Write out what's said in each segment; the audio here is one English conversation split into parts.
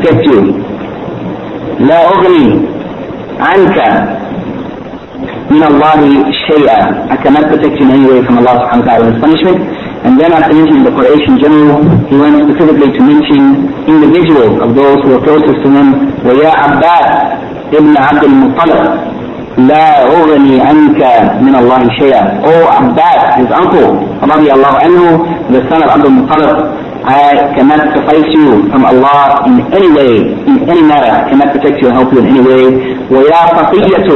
protect you. لا أغني عنك من الله شيئا. I cannot protect you in any way from Allah subhanahu wa ta'ala's punishment. And then after mentioning the Quraysh in general, he went specifically to mention individuals of those who were closest to him. وَيَا عَبَّاسِ ibn عبد المطلب لا أغني عنك من الله شيئا. Oh Abbas, his uncle, رضي الله عنه, the son of Abdul Muttalib, I cannot suffice you from Allah in any way, in any matter. I cannot protect you and help you in any way. وَيَا صَفِيَّةُ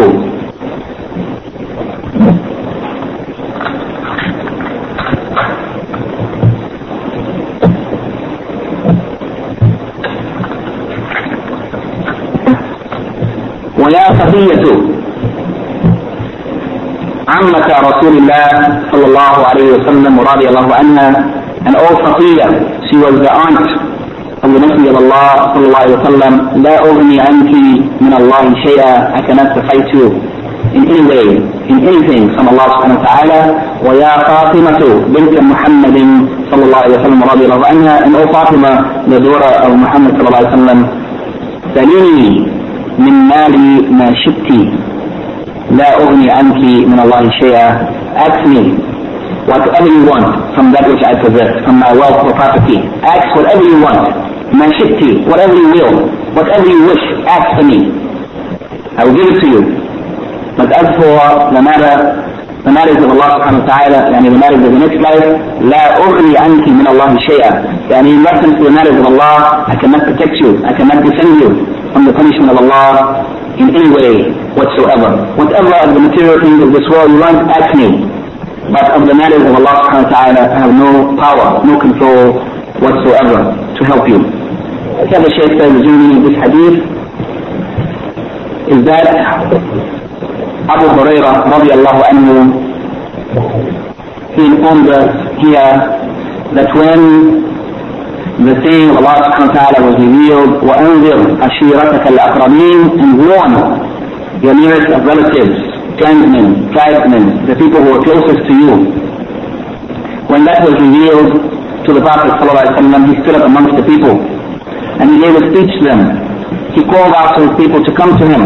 وَيَا صَفِيَّةُ عمة رسول الله صلى الله عليه وسلم ورضي الله عنها. And all Safiya, she was the aunt of the Messenger of Allah صلى الله عليه وسلم. لا أغني عنك من الله شيئا. I cannot suffice you in any way, in anything from Allah subhanahu wa ta'ala. ويا فاطمة بنت محمد صلى الله عليه وسلم رضي الله عنها. And all Fatima, the daughter of Muhammad صلى الله عليه وسلم. سليني من مالي ما شئت لا أغني عنك من الله شيئا. Ask me whatever you want from that which I possess, from my wealth or property. Ask whatever you want. ما شئت, whatever you will, whatever you wish, ask for me. I will give it to you. But as for the matters of Allah subhanahu wa ta'ala, يعني the matters of the next life, لا أغني عنك من الله شيئا. يعني in reference to the matters of Allah, I cannot protect you, I cannot defend you from the punishment of Allah in any way whatsoever. Whatever of the material things of this world you want, ask me. But of the matters of Allah subhanahu wa ta'ala, I have no power, no control whatsoever to help you. As the Shaykh says, resuming this hadith, is that Abu Hurairah radiallahu anhu, he informed us here that when the saying of Allah subhanahu wa ta'ala was revealed, وَأَنذِرْ أَشِيرَتَكَ الْأَقْرَبِينَ, and warn your nearest of relatives, clansmen, tribesmen, the people who are closest to you. When that was revealed to the Prophet sallallahu alaihi wasallam, he stood up amongst the people and he gave a speech to them. He called out to his people to come to him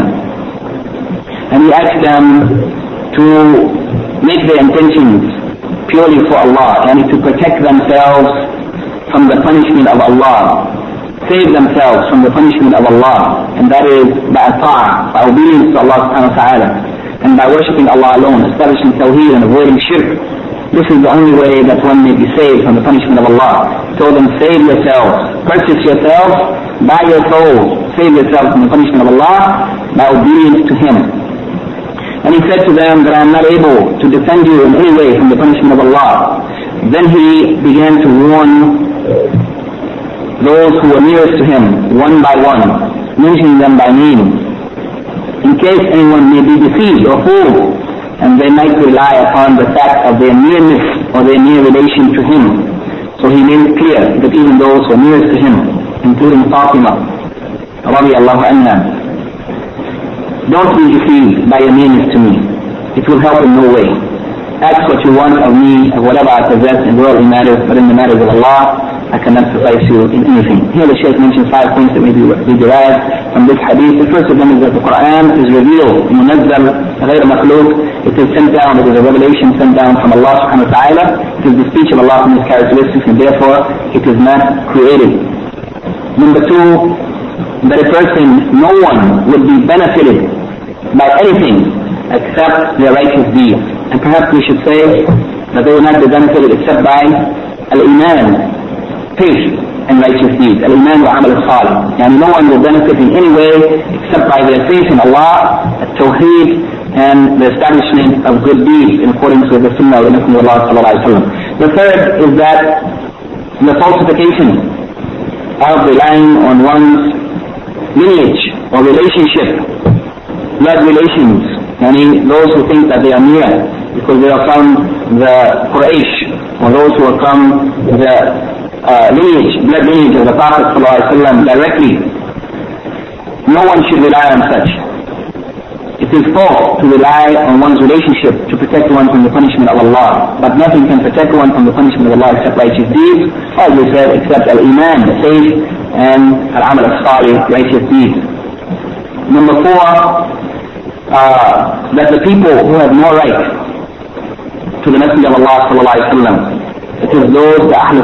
and he asked them to make their intentions purely for Allah and to protect themselves from the punishment of Allah, save themselves from the punishment of Allah, and that is by ta'ah, by obedience to Allah subhanahu wa ta'ala, and by worshipping Allah alone, establishing tawheed and avoiding shirk. This is the only way that one may be saved from the punishment of Allah. So then save yourselves, purchase yourselves, buy your souls, save yourselves from the punishment of Allah by obedience to Him. And he said to them that I am not able to defend you in any way from the punishment of Allah. Then he began to warn those who were nearest to him, one by one, mentioning them by name, in case anyone may be deceived or fooled, and they might rely upon the fact of their nearness or their near relation to him. So he made it clear that even those who are nearest to him, including Fatima, radiallahu anha, don't be deceived by your nearness to me. It will help in no way. Ask what you want of me, of whatever I possess in worldly matters, but in the matters of Allah, I cannot suffice you in anything. Here the Shaykh mentions 5 points that may be derived from this hadith. The first of them is that the Quran is revealed, munazzal, غير مخلوق. It is sent down, it is a revelation sent down from Allah subhanahu wa ta'ala. It is the speech of Allah from His characteristics, and therefore it is not created. Number 2, that a person, no one would be benefited by anything except their righteous deeds. And perhaps we should say that they will not be benefited except by al-iman, faith and righteous deeds. Al-iman wa amal al-salih. And no one will benefit in any way except by their faith in Allah, al-tawheed, and the establishment of good deeds in accordance with the sunnah of the Messenger of Allah sallallahu alaihi wasallam. The third is that the falsification of relying on one's lineage or relationship, blood relations, meaning those who think that they are near because they are from the Quraysh, or those who are from the blood lineage of the Prophet ﷺ directly. No one should rely on such. It is false to rely on one's relationship to protect one from the punishment of Allah, but nothing can protect one from the punishment of Allah except righteous deeds, as we said, except al-iman, the faith and al-amal as-salih, righteous deeds. Number 4, that the people who have more right to the Messenger of Allah sallallahu alaihi wasallam, it is those the أهل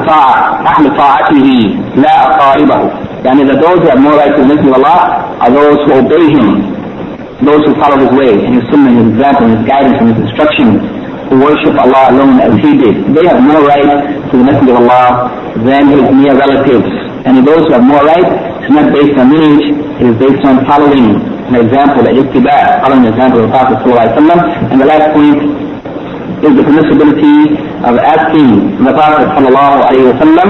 طاعته لا أقاربه. Yani that those who have more right to the Messenger of Allah are those who obey him, those who follow his way and his sunnah, his example, his guidance and his instructions, who worship Allah alone as he did. They have more right to the Messenger of Allah than his near relatives. And those who have more right, it's not based on lineage, it is based on following an example, al-ittiba', following the example of the Prophet ﷺ. And the last point is the permissibility of asking the Prophet ﷺ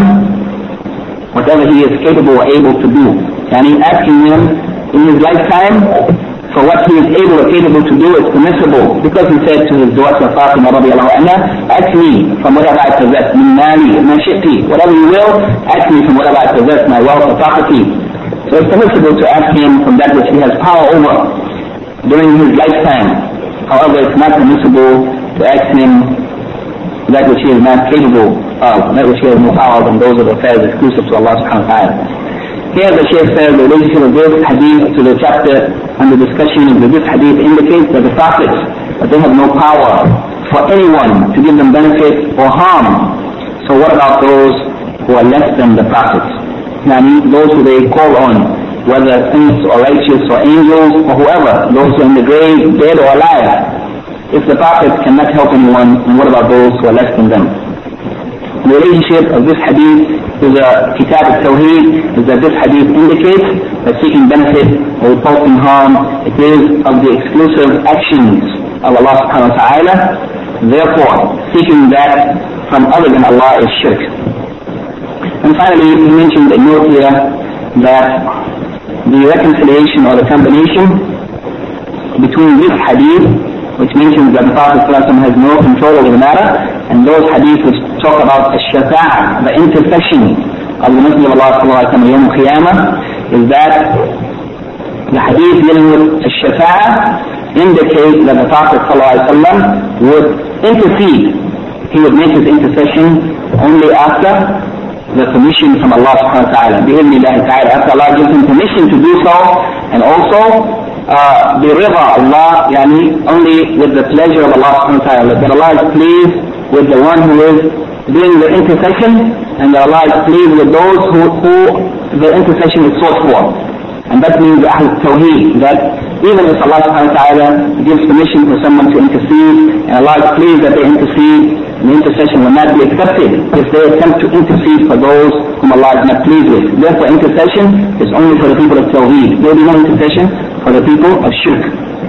whatever he is capable or able to do. And asking him in his lifetime for what he is able or capable to do is permissible, because he said to his daughter Fatima radiallahu anha, ask me from whatever I possess, min mali, ma shi'ti, whatever you will, ask me from whatever I possess, my wealth or property. So it's permissible to ask him from that which he has power over during his lifetime. However, it's not permissible to ask him that which he is not capable of, that which he has no power over, and those are the affairs exclusive to Allah subhanahu wa ta'ala. Here the Shaykh says the relationship of this hadith to the chapter and the discussion of this hadith indicates that the prophets, that they have no power for anyone to give them benefit or harm. So what about those who are less than the prophets? Those who they call on, whether saints or righteous or angels or whoever, those who are in the grave, dead or alive. If the prophets cannot help anyone, then what about those who are less than them? The relationship of this hadith to the Kitab al-Tawheed is that this hadith indicates that seeking benefit or repulsing harm, it is of the exclusive actions of Allah subhanahu wa ta'ala. Therefore, seeking that from other than Allah is shirk. And finally, he mentioned a note here that the reconciliation or the combination between this hadith, which mentions that the Prophet ﷺ has no control over the matter, and those hadiths which talk about ash-shafa'ah, the intercession of the Messenger of Allah ﷺ yawm al-qiyamah, is that the hadith dealing with ash-shafa'ah indicate that the Prophet ﷺ would intercede. He would make his intercession only after the permission from Allah subhanahu wa ta'ala. Bi-idhnillahi ta'ala, after Allah gives him permission to do so, and also برضا Allah, only with the pleasure of Allah subhanahu wa ta'ala, that Allah is pleased with the one who is doing the intercession, and that Allah is pleased with those who the intercession is sought for. And that means Ahl Tawheed, that even if Allah subhanahu wa ta'ala gives permission for someone to intercede, and Allah is pleased that they intercede, the intercession will not be accepted if they attempt to intercede for those whom Allah is not pleased with. Therefore, intercession is only for the people of Tawheed. There will be no intercession for the people of Shirk.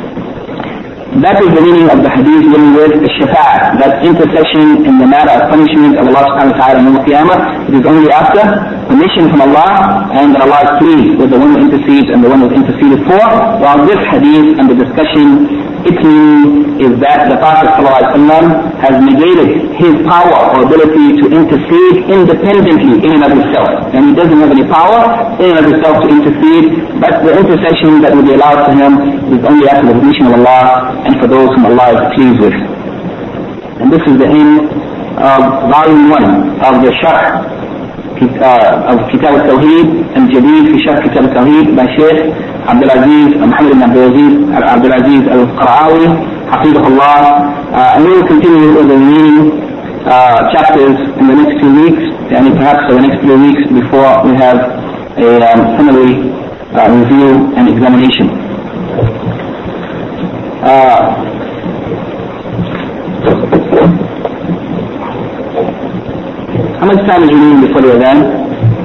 That is the meaning of the hadith dealing with Shafa'ah, that intercession in the matter of punishment of Allah subhanahu wa ta'ala in the Qiyamah. It is only after permission from Allah, and that Allah is pleased with the one who intercedes and the one who is interceded for. While this hadith and the discussion, its meaning is that the Prophet ﷺ has negated his power or ability to intercede independently in and of himself. And he doesn't have any power in and of himself to intercede, but the intercession that will be allowed to him is only after the permission of Allah and for those whom Allah is pleased with. And this is the end of volume 1 of the Sharh of Kitab al-Tawheed and Jadid fi Sharh Kitab al-Tawheed by Shaykh Abdul Aziz, Muhammad ibn Abdul Aziz al-Qara'awi, Hafidhullah. And we will continue with the remaining chapters in the next 2 weeks, and perhaps for the next 3 weeks before we have a summary review and examination. How much time is remaining before the adhan?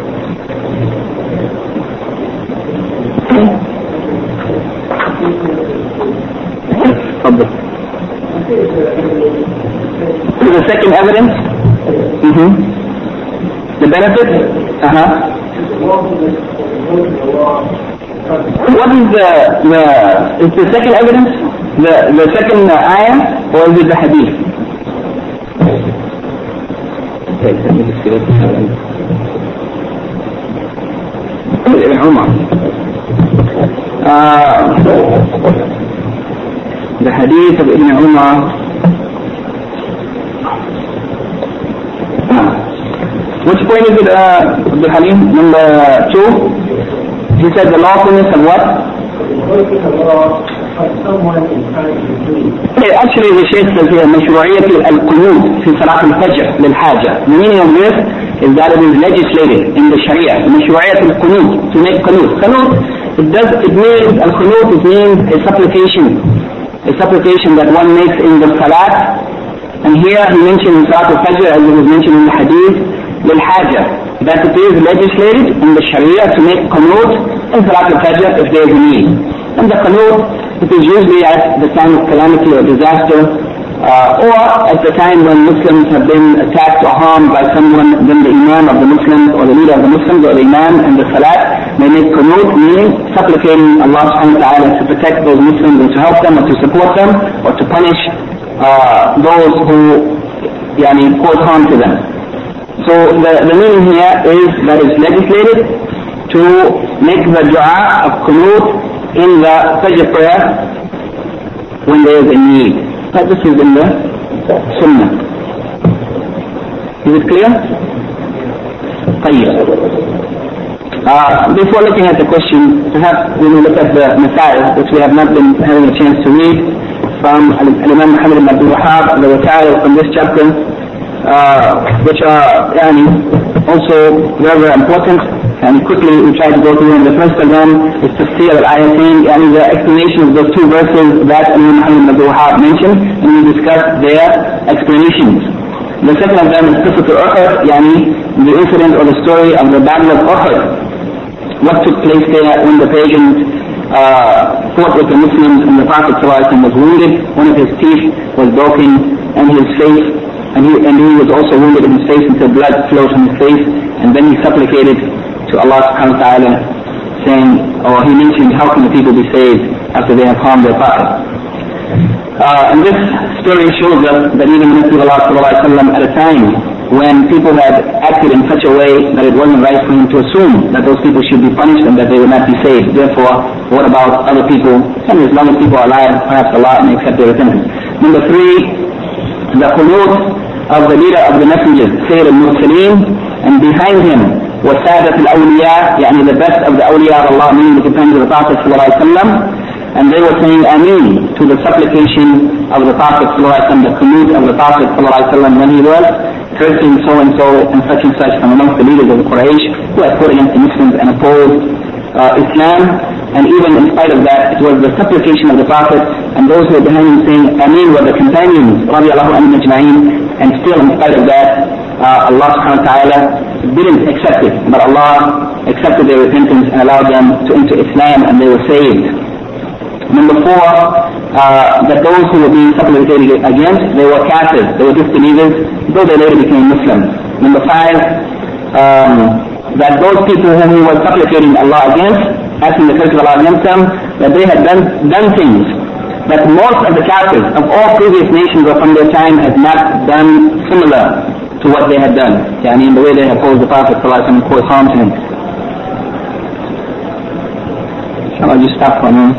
The second evidence? The benefit? What is the second evidence? The second ayah, or is it the hadith? Okay, let me just see what Ibn Umar. The hadith of Ibn Umar. Which point is it, Abdul Halim? Number 2? He said the lawfulness of what? Actually the Shaykh says here مشروعية القنوت في صلاة الفجر للحاجة. The meaning of this is that it is legislated in the Sharia. مشروعية القنوت, to make qunut. Qunut, it means, al-qunut, it means a supplication that one makes in the salat. And here he mentioned in Salat al-Fajr, as it was mentioned in the hadith, للحاجة, that it is legislated in the Sharia to make qunut in Salat al-Fajr if there is a need. And the qunut, it is usually at the time of calamity or disaster, or at the time when Muslims have been attacked or harmed by someone. Then the Imam of the Muslims or the leader of the Muslims or the Imam and the Salat may make qunut, meaning supplicating Allah subhanahu wa ta'ala to protect those Muslims and to help them or to support them or to punish those who cause harm to them. So the meaning here is that it's legislated to make the dua of qunut in the Fajr prayer when there is a need. But this is in the Sunnah. Is it clear? Before looking at the question, perhaps we will look at the Masail, which we have not been having a chance to read, from Imam Muhammad ibn Abdul Wahhab, the Masail from this chapter, which are also very, very important. And quickly we try to go through them. The first of them is Tafsir al-Ayatain, the explanation of those two verses that Imam Muhammad ibn Abdul Wahhab mentioned, and we discussed their explanations. The second of them is Qissat al-Uhud, the incident or the story of the Battle of Uhud. What took place there when the pagans fought with the Muslims and the Prophet ﷺ was wounded. One of his teeth was broken and his face, and he was also wounded in his face until blood flowed from his face, and then he supplicated to Allah subhanahu wa ta'ala, saying, or he mentioned, how can the people be saved after they have harmed their Prophet? And this story shows us that even the Messenger of Allah sallallahu alaihi wasallam, at a time when people had acted in such a way that it wasn't right for him to assume that those people should be punished and that they would not be saved. Therefore, what about other people? And as long as people are alive, perhaps Allah may accept their repentance. Number 3, the qunut of the leader of the messengers, Sayyid al-Mursaleen, and behind him was Sadat al-Awliya, the best of the awliya of Allah, meaning the companions of the Prophet sallallahu alaihi wasallam. And they were saying Ameen to the supplication of the Prophet ﷺ, the qunut of the Prophet ﷺ when he was cursing so and such from amongst the leaders of the Quraysh who had fought against the Muslims and opposed Islam. And even in spite of that, it was the supplication of the Prophet, and those who were behind him saying Ameen were the companions radiallahu anhum ajma'in. And still in spite of that, Allah subhanahu wa ta'ala didn't accept it, but Allah accepted their repentance and allowed them to enter Islam, and they were saved. Number 4, that those who were being supplicated against, they were kafirs, they were disbelievers, though they later became Muslims. Number 5, that those people whom he was supplicating Allah against, asking the curse of Allah against them, that they had done things that most of the kafirs of all previous nations or from their time had not done similar to what they had done. In the way they had opposed the Prophet and caused harm to him. Shall I just stop for a minute?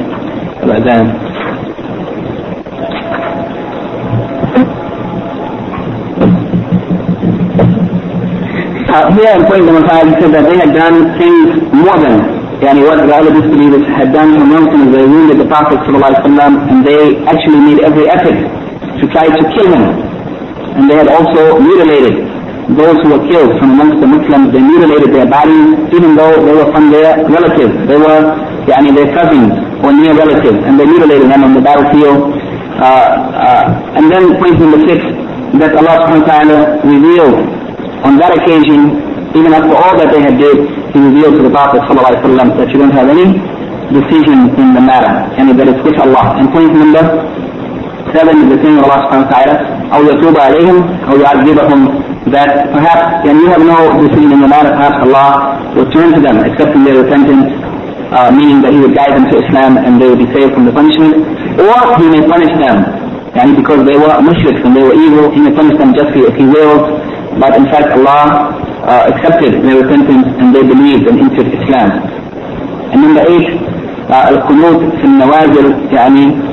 Here in point number 5, he said that they had done things more than what the other disbelievers had done among them. They wounded the Prophet ﷺ, and they actually made every effort to try to kill him. And they had also mutilated those who were killed from amongst the Muslims. They mutilated their bodies, even though they were from their relatives. They were their cousins or near relatives, and they mutilated them on the battlefield. And then point number 6, that Allah subhanahu wa ta'ala revealed on that occasion, even after all that they had did, he revealed to the Prophet sallallahu alaihi wasallam that you don't have any decision in the matter, and that it's with Allah. And point number 7 is the saying of Allah subhanahu wa ta'ala, أو يتوب عليهم أو يعذبهم, that perhaps you have no decision in the matter, perhaps Allah will turn to them, accepting their repentance, meaning that he would guide them to Islam and they would be saved from the punishment, or he may punish them, because they were mushriks and they were evil. He may punish them justly if he wills, but in fact Allah accepted their repentance and they believed and entered Islam. And number 8, al-qunut fi al-nawazil,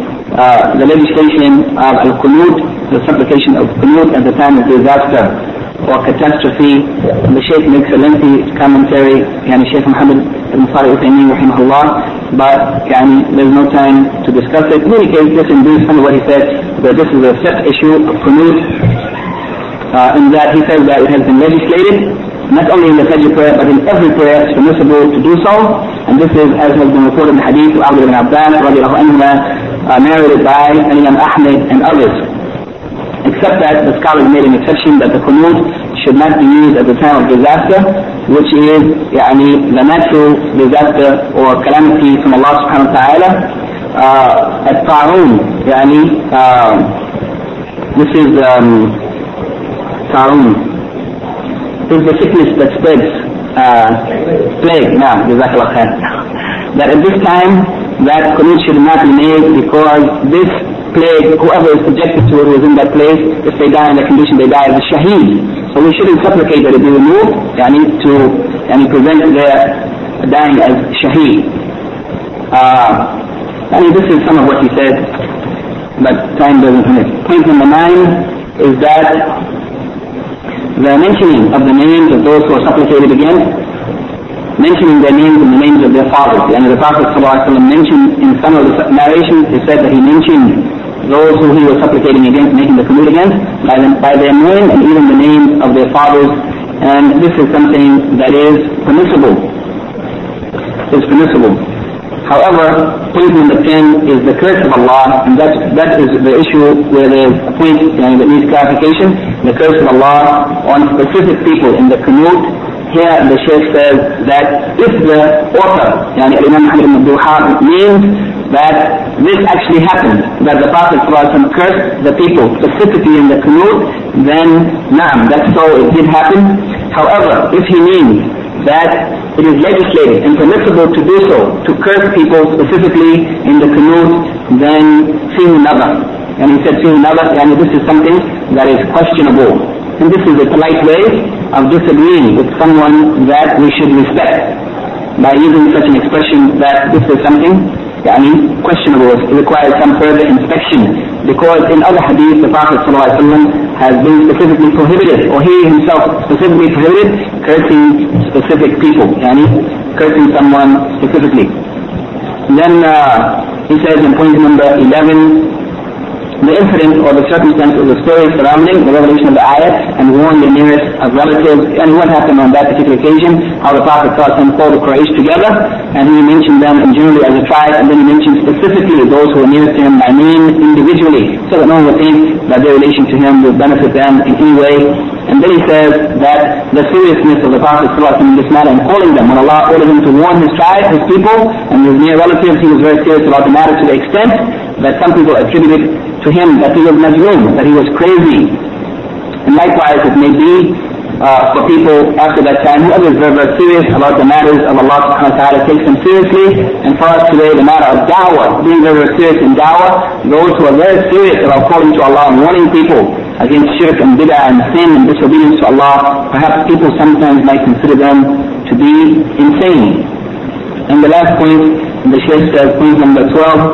the legislation of al-qunut, the supplication of qunut at the time of disaster. or catastrophe. The Shaykh makes a lengthy commentary, Shaykh Muhammad ibn Salih al-Uthaymeen rahimahullah, but there's no time to discuss it. In any case, this in brief some of what he said, that this is a set issue of qunut, in that he says that it has been legislated, not only in the Fajr prayer, but in every prayer it's permissible to do so. And this is, as has been reported in the hadith of Abdullah ibn Abbas, radiallahu anhu, narrated by Imam Ahmed and others. Except that the scholars made an exception that the qunut should not be used at the time of disaster, which is the natural disaster or calamity from Allah subhanahu wa ta'ala. At Ta'un, this is Ta'un. This is the sickness that spreads, plague, jazakallah khair. That at this time, that qunut should not be made because this plague, whoever is subjected to it was in that place, if they die in that condition, they die as a shaheed. So we shouldn't supplicate that it be removed, to prevent their dying as shaheed. This is some of what he said, but time doesn't permit. Point number 9 is that the mentioning of the names of those who are supplicated against, mentioning their names and the names of their fathers. The Prophet ﷺ mentioned in some of the narrations, he said that he mentioned those who he was supplicating against, making the qunut against, by their name and even the names of their fathers. And this is something that is permissible. It's permissible. However, point number 10 is the curse of Allah, and that is the issue where there's a point that needs clarification. The curse of Allah on specific people in the qunut. Here the Shaykh says that if the author, Imam Muhammad ibn Abdul Wahhab, means that this actually happened, that the Prophet ﷺ cursed the people specifically in the qunut, then that's so, it did happen. However, if he means that it is legislated and permissible to do so, to curse people specifically in the qunut, then fihi nadar. And he said fihi nadar, this is something that is questionable. And this is a polite way of disagreeing with someone that we should respect by using such an expression that this is something questionable. It requires some further inspection, because in other hadith the Prophet ﷺ has been specifically prohibited, or he himself specifically prohibited cursing specific people, cursing someone specifically. Then he says in point number 11, the incident or the circumstance of the story surrounding the revelation of the ayat and warn the nearest of relatives, and what happened on that particular occasion, how the Prophet called the Quraysh together, and he mentioned them generally as a tribe, and then he mentioned specifically those who were nearest to him by name individually, so that no one would think that their relation to him would benefit them in any way. And then he says that the seriousness of the Prophet in this matter and calling them, when Allah ordered him to warn his tribe, his people, and his near relatives, he was very serious about the matter to the extent that some people attributed to him that he was majnoon, that he was crazy. And likewise it may be for people after that time, whoever is very, very serious about the matters of Allah subhanahu wa ta'ala takes them seriously. And for us today, the matter of da'wah, being very, very serious in da'wah, those who are very serious about calling to Allah and warning people against shirk and bid'ah and sin and disobedience to Allah, perhaps people sometimes might consider them to be insane. And the last point, the Shaykh says, point number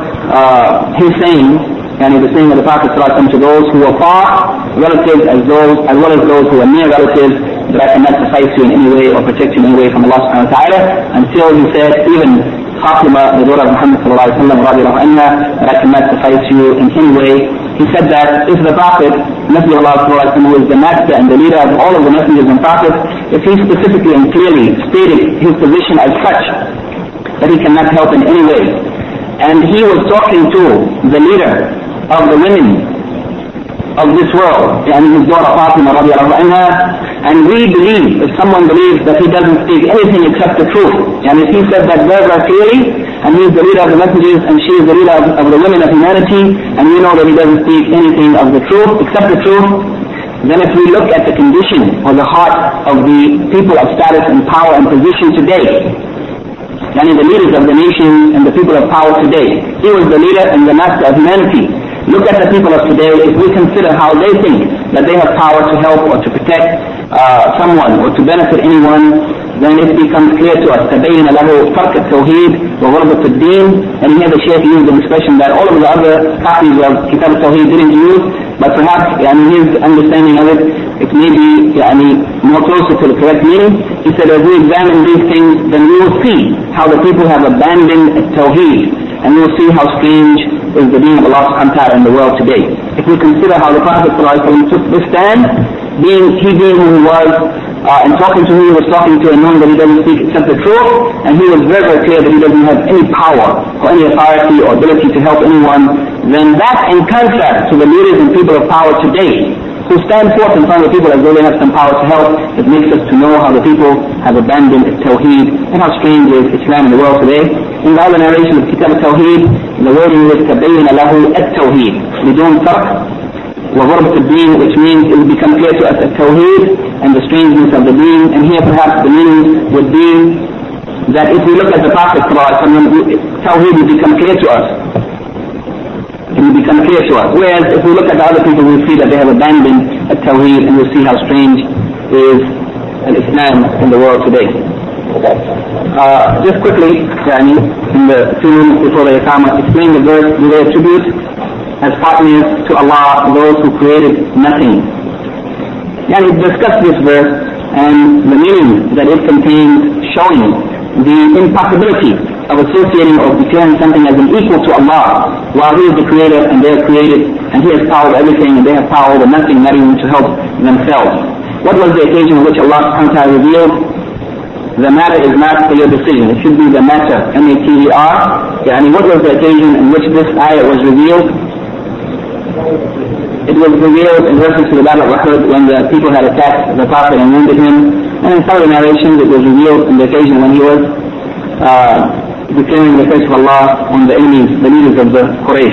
12, his saying, the saying of the Prophet ﷺ to those who are far relatives as well as those who are near relatives, that I cannot suffice you in any way or protect you in any way from Allah subhanahu wa ta'ala, until he said, even Fatima, the daughter of Muhammad sallallahu alayhi wa sallam, radiallahu anha, that I cannot suffice you in any way. He said that if the Prophet, Messenger of Allah sallallahu alayhi wa sallam, who is the master and the leader of all of the messengers and prophets, if he specifically and clearly stated his position as such, that he cannot help in any way, and he was talking to the leader of the women of this world, and his daughter Fatima radiallahu anha, and we believe, if someone believes that he doesn't speak anything except the truth, and if he said that very, very clearly, and he is the leader of the messengers and she is the leader of the women of humanity, and we know that he doesn't speak anything of the truth except the truth, then if we look at the condition or the heart of the people of status and power and position today, the leaders of the nation and the people of power today, he was the leader and the master of humanity. Look at the people of today. If we consider how they think that they have power to help or to protect someone or to benefit anyone, then it becomes clear to us. تبين له فرق التوحيد وغربة الدين. And here the Shaykh used an expression that all of the other copies of Kitab al-Tawheed didn't use. but perhaps his understanding of it may be more closer to the correct meaning. He said, as we examine these things, then we will see how the people have abandoned Tawheed, and we will see how strange is the being of Allah subhanahu wa ta'ala in the world today. If we consider how the Prophet ﷺ took this stand, being who he was, and talking to who he was talking to, and knowing that he doesn't speak except the truth, and he was very, very clear that he doesn't have any power or any authority or ability to help anyone, then that, in contrast to the leaders and people of power today, who stand forth in front of the people as though they have some power to help, it makes us to know how the people have abandoned Tawheed and how strange is Islam in the world today. In the other narration of Kitab al-Tawheed, the wording is تَبَيَّنَ لَهُ التَّوْحِيد بدون فرق وضربة الدين, which means it will become clear to us Tawheed and the strangeness of the deen. And here perhaps the meaning would be that if we look at the Prophet Tawheed will become clear to us. It will become clear to us. Whereas if we look at the other people, we'll see that they have abandoned Tawheed, and we'll see how strange is Islam in the world today. Just quickly, in the 2 minutes before the Iqamah, explain the verse, do they attribute as partners to Allah those who created nothing? Discuss this verse and the meaning that it contains, showing the impossibility of associating or declaring something as an equal to Allah, while He is the Creator and they are created, and He has power over everything and they have power over nothing, not even to help themselves. What was the occasion on which Allah subhanahu wa ta'ala revealed, the matter is not for your decision, it should be the matter, M-A-T-E-R. What was the occasion in which this ayah was revealed? It was revealed in reference to the Battle of Uhud, when the people had attacked the Prophet and wounded him. And in some of the narrations it was revealed on the occasion when he was declaring the curse of Allah on the enemies, the leaders of the Quraysh.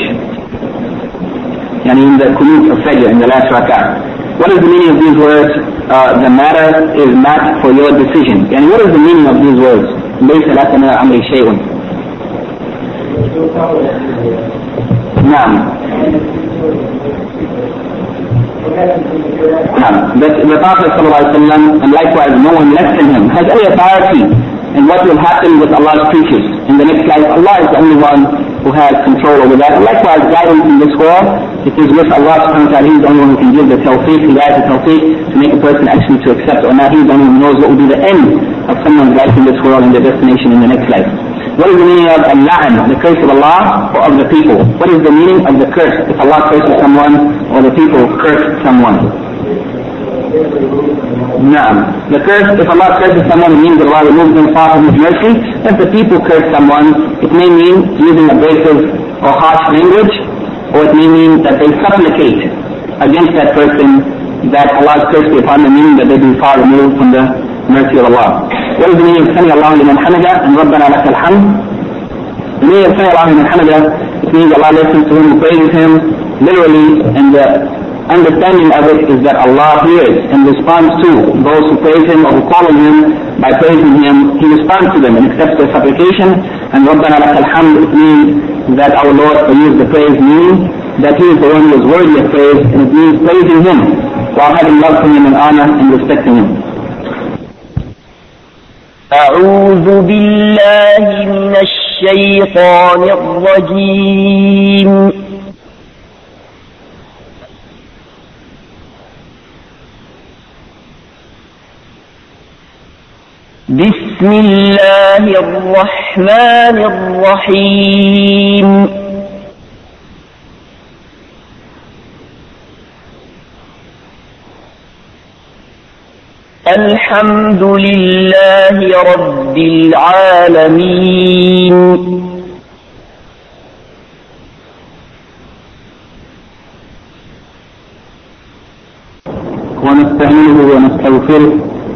In the Qunut of Fajr, in the last rak'ah. What is the meaning of these words? The matter is not for your decision. What is the meaning of these words? لَيْسَ لَكَ مِنَ الْأَمْرِ شَيْءٌ. The Prophet ﷺ, and likewise no one less than him, has any authority in what will happen with Allah's creatures in the next life. Allah is the only one who has control over that. And likewise, guidance in this world, it is with Allah subhanahu wa ta'ala. He is the only one who can give the tawfiq, the tawfiq to make a person actually to accept or not. He is the only one who knows what will be the end of someone's life in this world and their destination in the next life. What is the meaning of al-la'an, the curse of Allah, or of the people? What is the meaning of the curse if Allah curses someone or the people curse someone? The curse, if Allah curses someone, it means that Allah removes them far from His mercy. If the people curse someone, it may mean using abrasive or harsh language, or it may mean that they supplicate against that person that Allah's curse be upon them, meaning that they be far removed from the mercy of Allah. What is the meaning of Sami Allahu liman hamida and Rabbana lakal hamd? The meaning of Sami Allahu liman hamida, it means Allah listens to him who praises him, literally, and the understanding of it is that Allah hears and responds to those who praise Him or who call on Him. By praising Him, He responds to them and accepts their supplication. And Rabbana lakal hamd, it means that our Lord, for you is the praise, means that He is the one who is worthy of praise, and it means praising Him while having love for Him and honor and respecting Him. أعوذ بالله من الشيطان الرجيم. بسم الله الرحمن الرحيم. الحمد لله رب العالمين. ونستعينه ونستغفره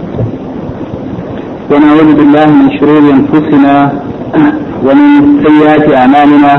ونعوذ بالله من شرور أنفسنا ومن سيئات أعمالنا.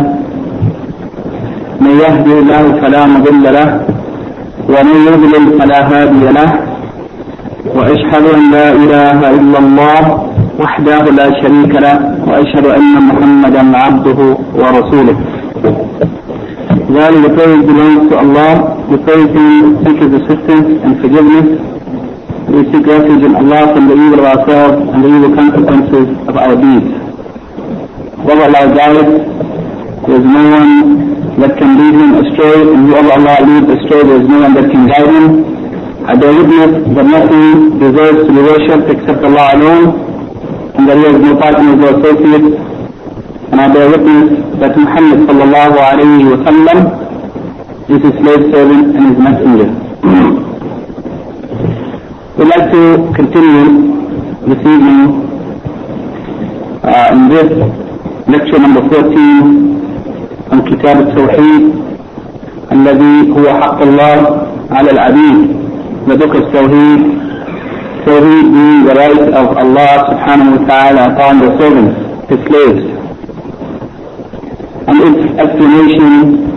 من يهده الله فلا مضل له ومن يضلل فلا هادي له. وأشهد أن لا إله إلا الله وحده لا شريك له وأشهد أن محمدا عبده ورسوله. While the praise belongs to Allah, we praise Him, seek His assistance and forgiveness. We seek refuge in Allah from the evil of ourselves and the evil consequences of our deeds. Whether Allah guides, there is no one that can lead him astray, and whoever Allah leads astray, there is no one that can guide him. I bear witness that nothing deserves to be worshipped except Allah alone, and that he has no partners or associates. And I bear witness that Muhammad sallallahu alayhi wa sallam is his slave servant and his messenger. We'd like to continue this evening in this lecture number 14 on Kitab al-Tawheed الذي هو حق الله على العبيد, the book of Tawheed, Tawheed being the right of Allah subhanahu wa ta'ala upon the servants, his slaves, and its explanation,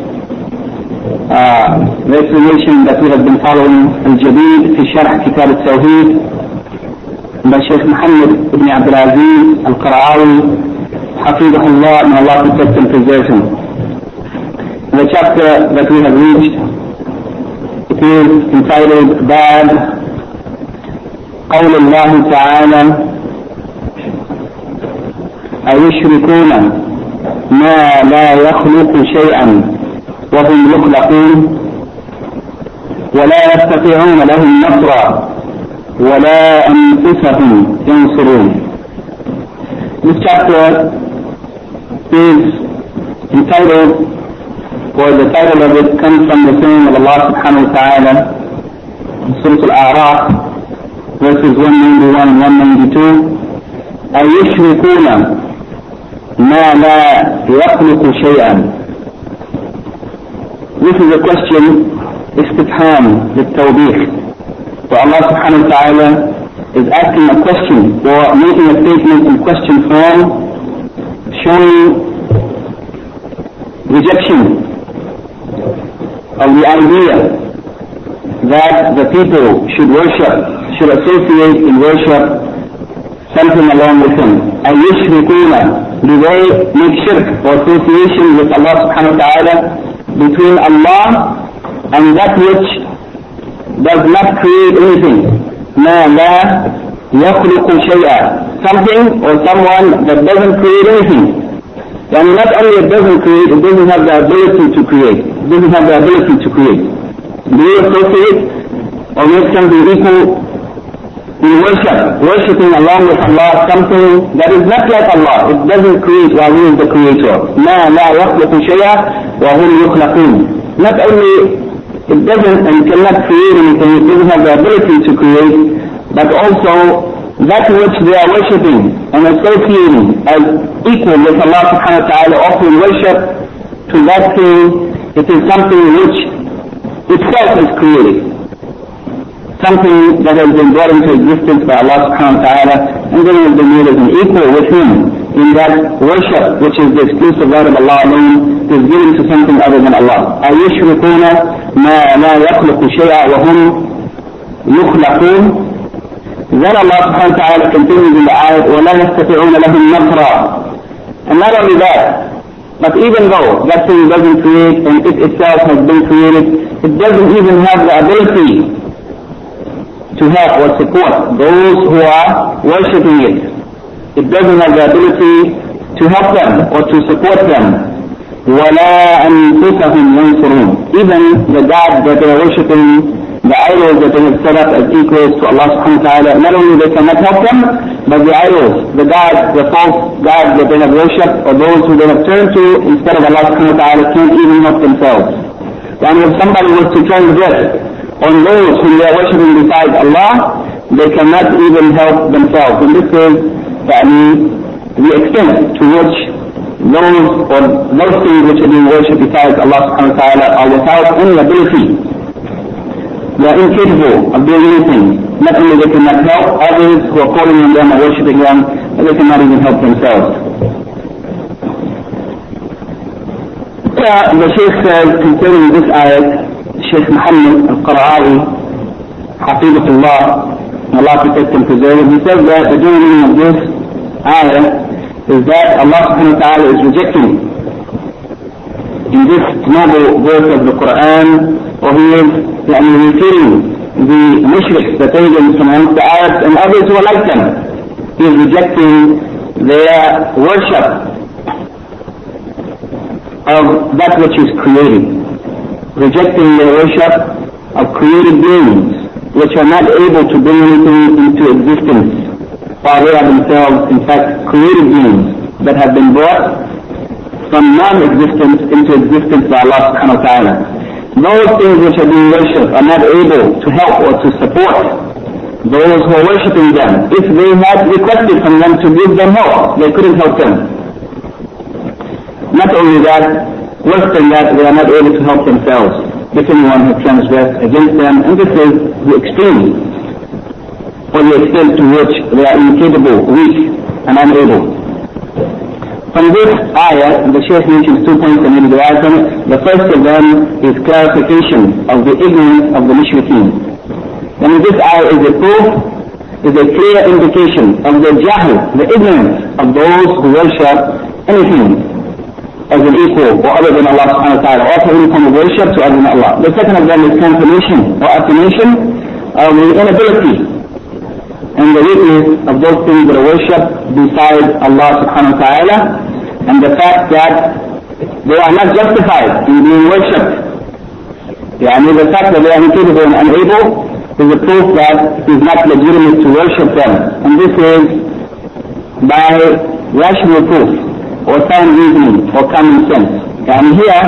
the explanation that we have been following, Al-Jadid fi Sharh Kitab al-Tawheed by Sheikh Muhammad ibn Abdul Aziz al-Qara'awi, Hafidahullah, and Allah protect and preserve him. The chapter that we have reached, it is entitled Bab قول الله تعالى أيشركون ما لا يخلق شيئا وهم يخلقون ولا يستطيعون لهم نصرا ولا أنفسهم ينصرون. This chapter is entitled, or the title of it comes from the saying of Allah subhanahu wa ta'ala in Surah Al-A'raf, verses 191 and 192, أَيُشْرِكُونَ مَا لَا يَخْلُقُ شَيْئًا. This is a question, istifham, للتوبيخ. So Allah subhanahu wa ta'ala is asking a question, or making a statement in question form, showing rejection of the idea that the people should associate in worship something along with him. أَيُشْرِكُونَ, do they make shirk or association with Allah subhanahu wa ta'ala between Allah and that which does not create anything? مَا لَا يَخْلُقُ شَيْئًا, something or someone that doesn't create anything. And not only it doesn't create, it doesn't have the ability to create. It doesn't have the ability to create. Do you associate or make something equal in worshipping along with Allah something that is not like Allah? It doesn't create while He is the Creator. مَا لَا يَخْلُقُ شَيْئًا وَهُمْ يُخْلَقُونَ. Not only it doesn't and cannot create anything, it doesn't have the ability to create, but also that which they are worshipping and associating as equal with Allah subhanahu wa ta'ala, offering worship to that thing, it is something which itself is created. Something that has been brought into existence by Allah subhanahu wa ta'ala, and then has been made as an equal with Him in that worship, which is the exclusive right of Allah alone, is given to something other than Allah. أَيُشْرِكُونَ مَا لَا يَخْلُقُ شَيْئًا وَهُمْ يُخْلَقُونَ. Then Allah subhanahu wa ta'ala continues in the ayat, وَلَا يَسْتَطِعُونَ لَهُمْ نَصْرًا. And not only that, but even though that thing doesn't create and it itself has been created, it doesn't even have the ability to help or support those who are worshipping it. It doesn't have the ability to help them or to support them. وَلَا أَنفُسَهُمْ يَنْصُرُونَ. Even the gods that they are worshipping, the idols that they have set up as equals to Allah subhanahu wa ta'ala, not only they cannot help them, but the idols, the gods, the false gods that they have worshipped, or those who they have turned to instead of Allah subhanahu wa ta'ala, can't even help themselves. And if somebody was to turn this on those whom they are worshipping besides Allah, they cannot even help themselves. And this is the extent to which those things which are being worshipped besides Allah subhanahu wa ta'ala are without any ability. They are incapable of doing anything. Not only they cannot help others who are calling on them or worshipping them, but they cannot even help themselves. The Shaykh says concerning this ayat, Shaykh Muhammad al-Qara'awi, Hafidahullah, Allah protect and preserve him, he says that the meaning of this ayat is that Allah subhanahu wa ta'ala is rejecting in this noble verse of the Quran, or He is referring the mushriks, the pagans from amongst the Arabs and others who are like them. He is rejecting their worship of that which is created, rejecting the worship of created beings which are not able to bring anything into existence, while they are themselves, in fact, created beings that have been brought from non-existence into existence by Allah subhanahu wa ta'ala. Those things which are being worshipped are not able to help or to support those who are worshipping them. If they had requested from them to give them help, they couldn't help them. Not only that, worse than that, they are not able to help themselves if anyone has transgressed against them, and this is the extreme, or the extent to which they are incapable, weak, and unable. From this ayah, the Shaykh mentions 2 points and maybe derives from it. The first of them is clarification of the ignorance of the mushrikeen. And this ayah is a proof, is a clear indication of the jahl, the ignorance of those who worship anything as an equal or other than Allah subhanahu wa ta'ala, or for any form of worship to other than Allah. The second of them is confirmation or affirmation of the inability and the weakness of those things that are worshipped besides Allah subhanahu wa ta'ala, and the fact that they are not justified in being worshipped. The fact that they are incapable and unable is a proof that it is not legitimate to worship them. And this is by rational proof, or sound reasoning, or common sense. And here,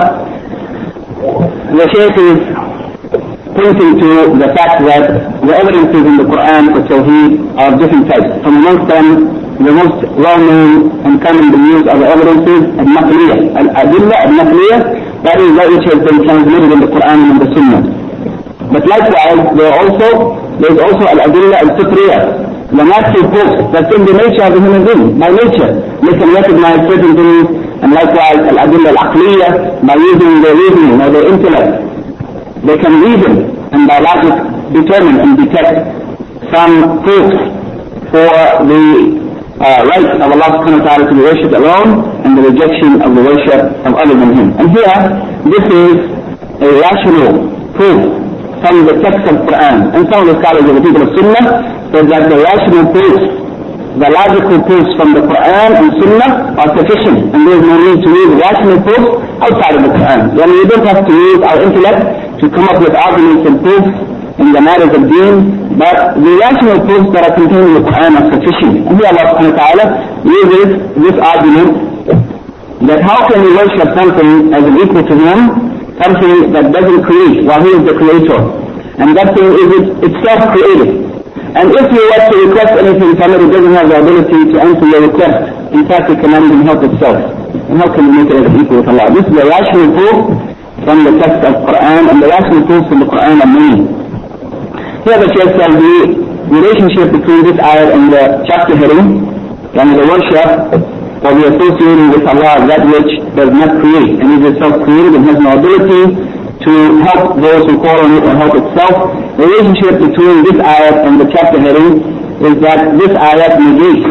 the Shaykh is pointing to the fact that the evidences in the Quran for Tawheed are of different types. From amongst them, the most well-known and commonly used are the evidences al-naqliyah. Al-adillah al-naqliyah, that is that which has been transmitted in the Quran and in the Sunnah. But likewise, there is also al-adillah al-fitriyah, the natural proofs that's in the nature of the human being, by nature. They can recognize certain things, and likewise al-adillah al-aqliyah, by using their reasoning or their intellect. They can reason and by logic determine and detect some proofs for the right of Allah subhanahu wa ta'ala to be worshipped alone, and the rejection of the worship of other than Him. And here, this is a rational proof from the text of Quran. And some of the scholars of the people of Sunnah said that the rational proofs, the logical proofs from the Quran and Sunnah are sufficient, and there is no need to use rational proofs outside of the Quran. Then we don't have to use our intellect to come up with arguments and proofs in the matters of deen, but the rational proofs that are contained in the Quran are sufficient. And here Allah subhanahu wa ta'ala uses this argument that how can we worship something as an equal to Him, something that doesn't create while He is the creator, and that thing is itself created. And if you were to request anything from it, it doesn't have the ability to answer your request. In fact, it cannot even help itself. And how can you make it as equal with Allah? This is a rational proof from the text of Quran, and the rational proofs from the Quran are many. Here the Shaykh says the relationship between this ayah and the chapter heading, and the worship or the associating with Allah, that which does not create and is itself created and has no ability to help those who call on it or help itself. The relationship between this ayat and the chapter heading is that this ayat negates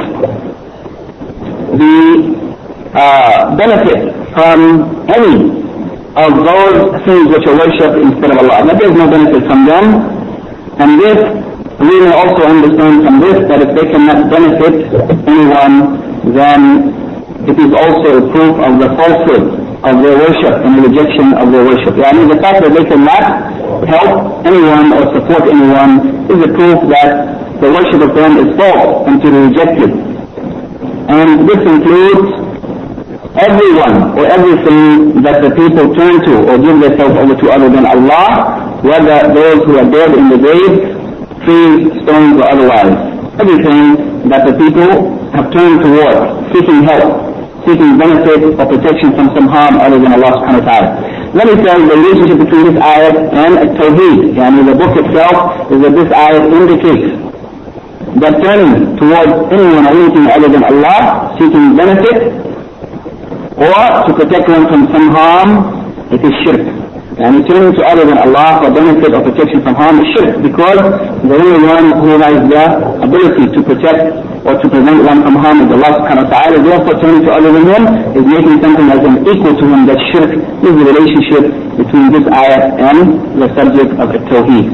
the benefit from any of those things which are worshipped instead of Allah. That there is no benefit from them, and this we may also understand from this that if they cannot benefit anyone, then it is also a proof of the falsehood of their worship and the rejection of their worship. Yani the fact that they cannot help anyone or support anyone is a proof that the worship of them is false and to be rejected. And this includes everyone or everything that the people turn to or give themselves over to other than Allah, whether those who are dead in the grave, trees, stones, or otherwise. Everything that the people have turned toward, seeking help, seeking benefit or protection from some harm other than Allah subhanahu wa ta'ala. Let me say the relationship between this ayat and Tawheed, and the book itself, is that this ayat indicates that turning towards anyone or anything other than Allah, seeking benefit or to protect one from some harm, it is shirk. And turning to other than Allah for benefit or protection from harm is shirk, because the only one who has the ability to protect or to prevent one from harm is Allah subhanahu wa ta'ala. Therefore, turning to other than Him is making something as an equal to Him. That shirk is the relationship between this ayat and the subject of the Tawheed.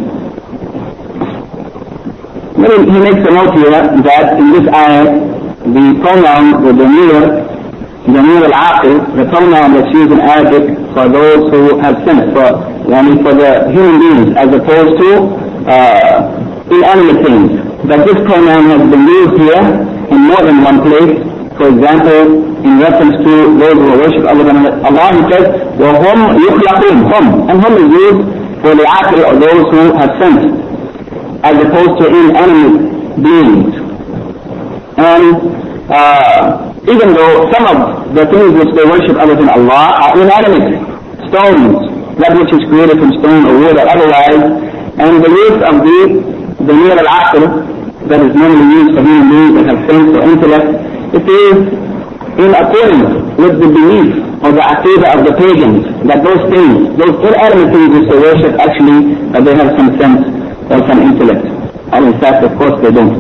He makes a note here that in this ayat, the pronoun, the damir, Jamir al-Aqil, the pronoun that's used in Arabic for those who have sense, for the human beings, as opposed to inanimate things. But this pronoun has been used here in more than one place. For example, in reference to those who worship Allah, he says, وَهُمْ يُخْلَقُونَ, hum, and hum is used for the aqil, or those who have sense, as opposed to inanimate beings. And even though some of the things which they worship other than Allah are inanimate, stones, that which is created from stone or wood or otherwise, and the use of the Damir al-Aqil, that is normally used for human beings that have sense or intellect, it is in accordance with the belief or the aqidah of the pagans, that those things, those inanimate things which they worship, actually that they have some sense or some intellect. And in fact, of course, they don't.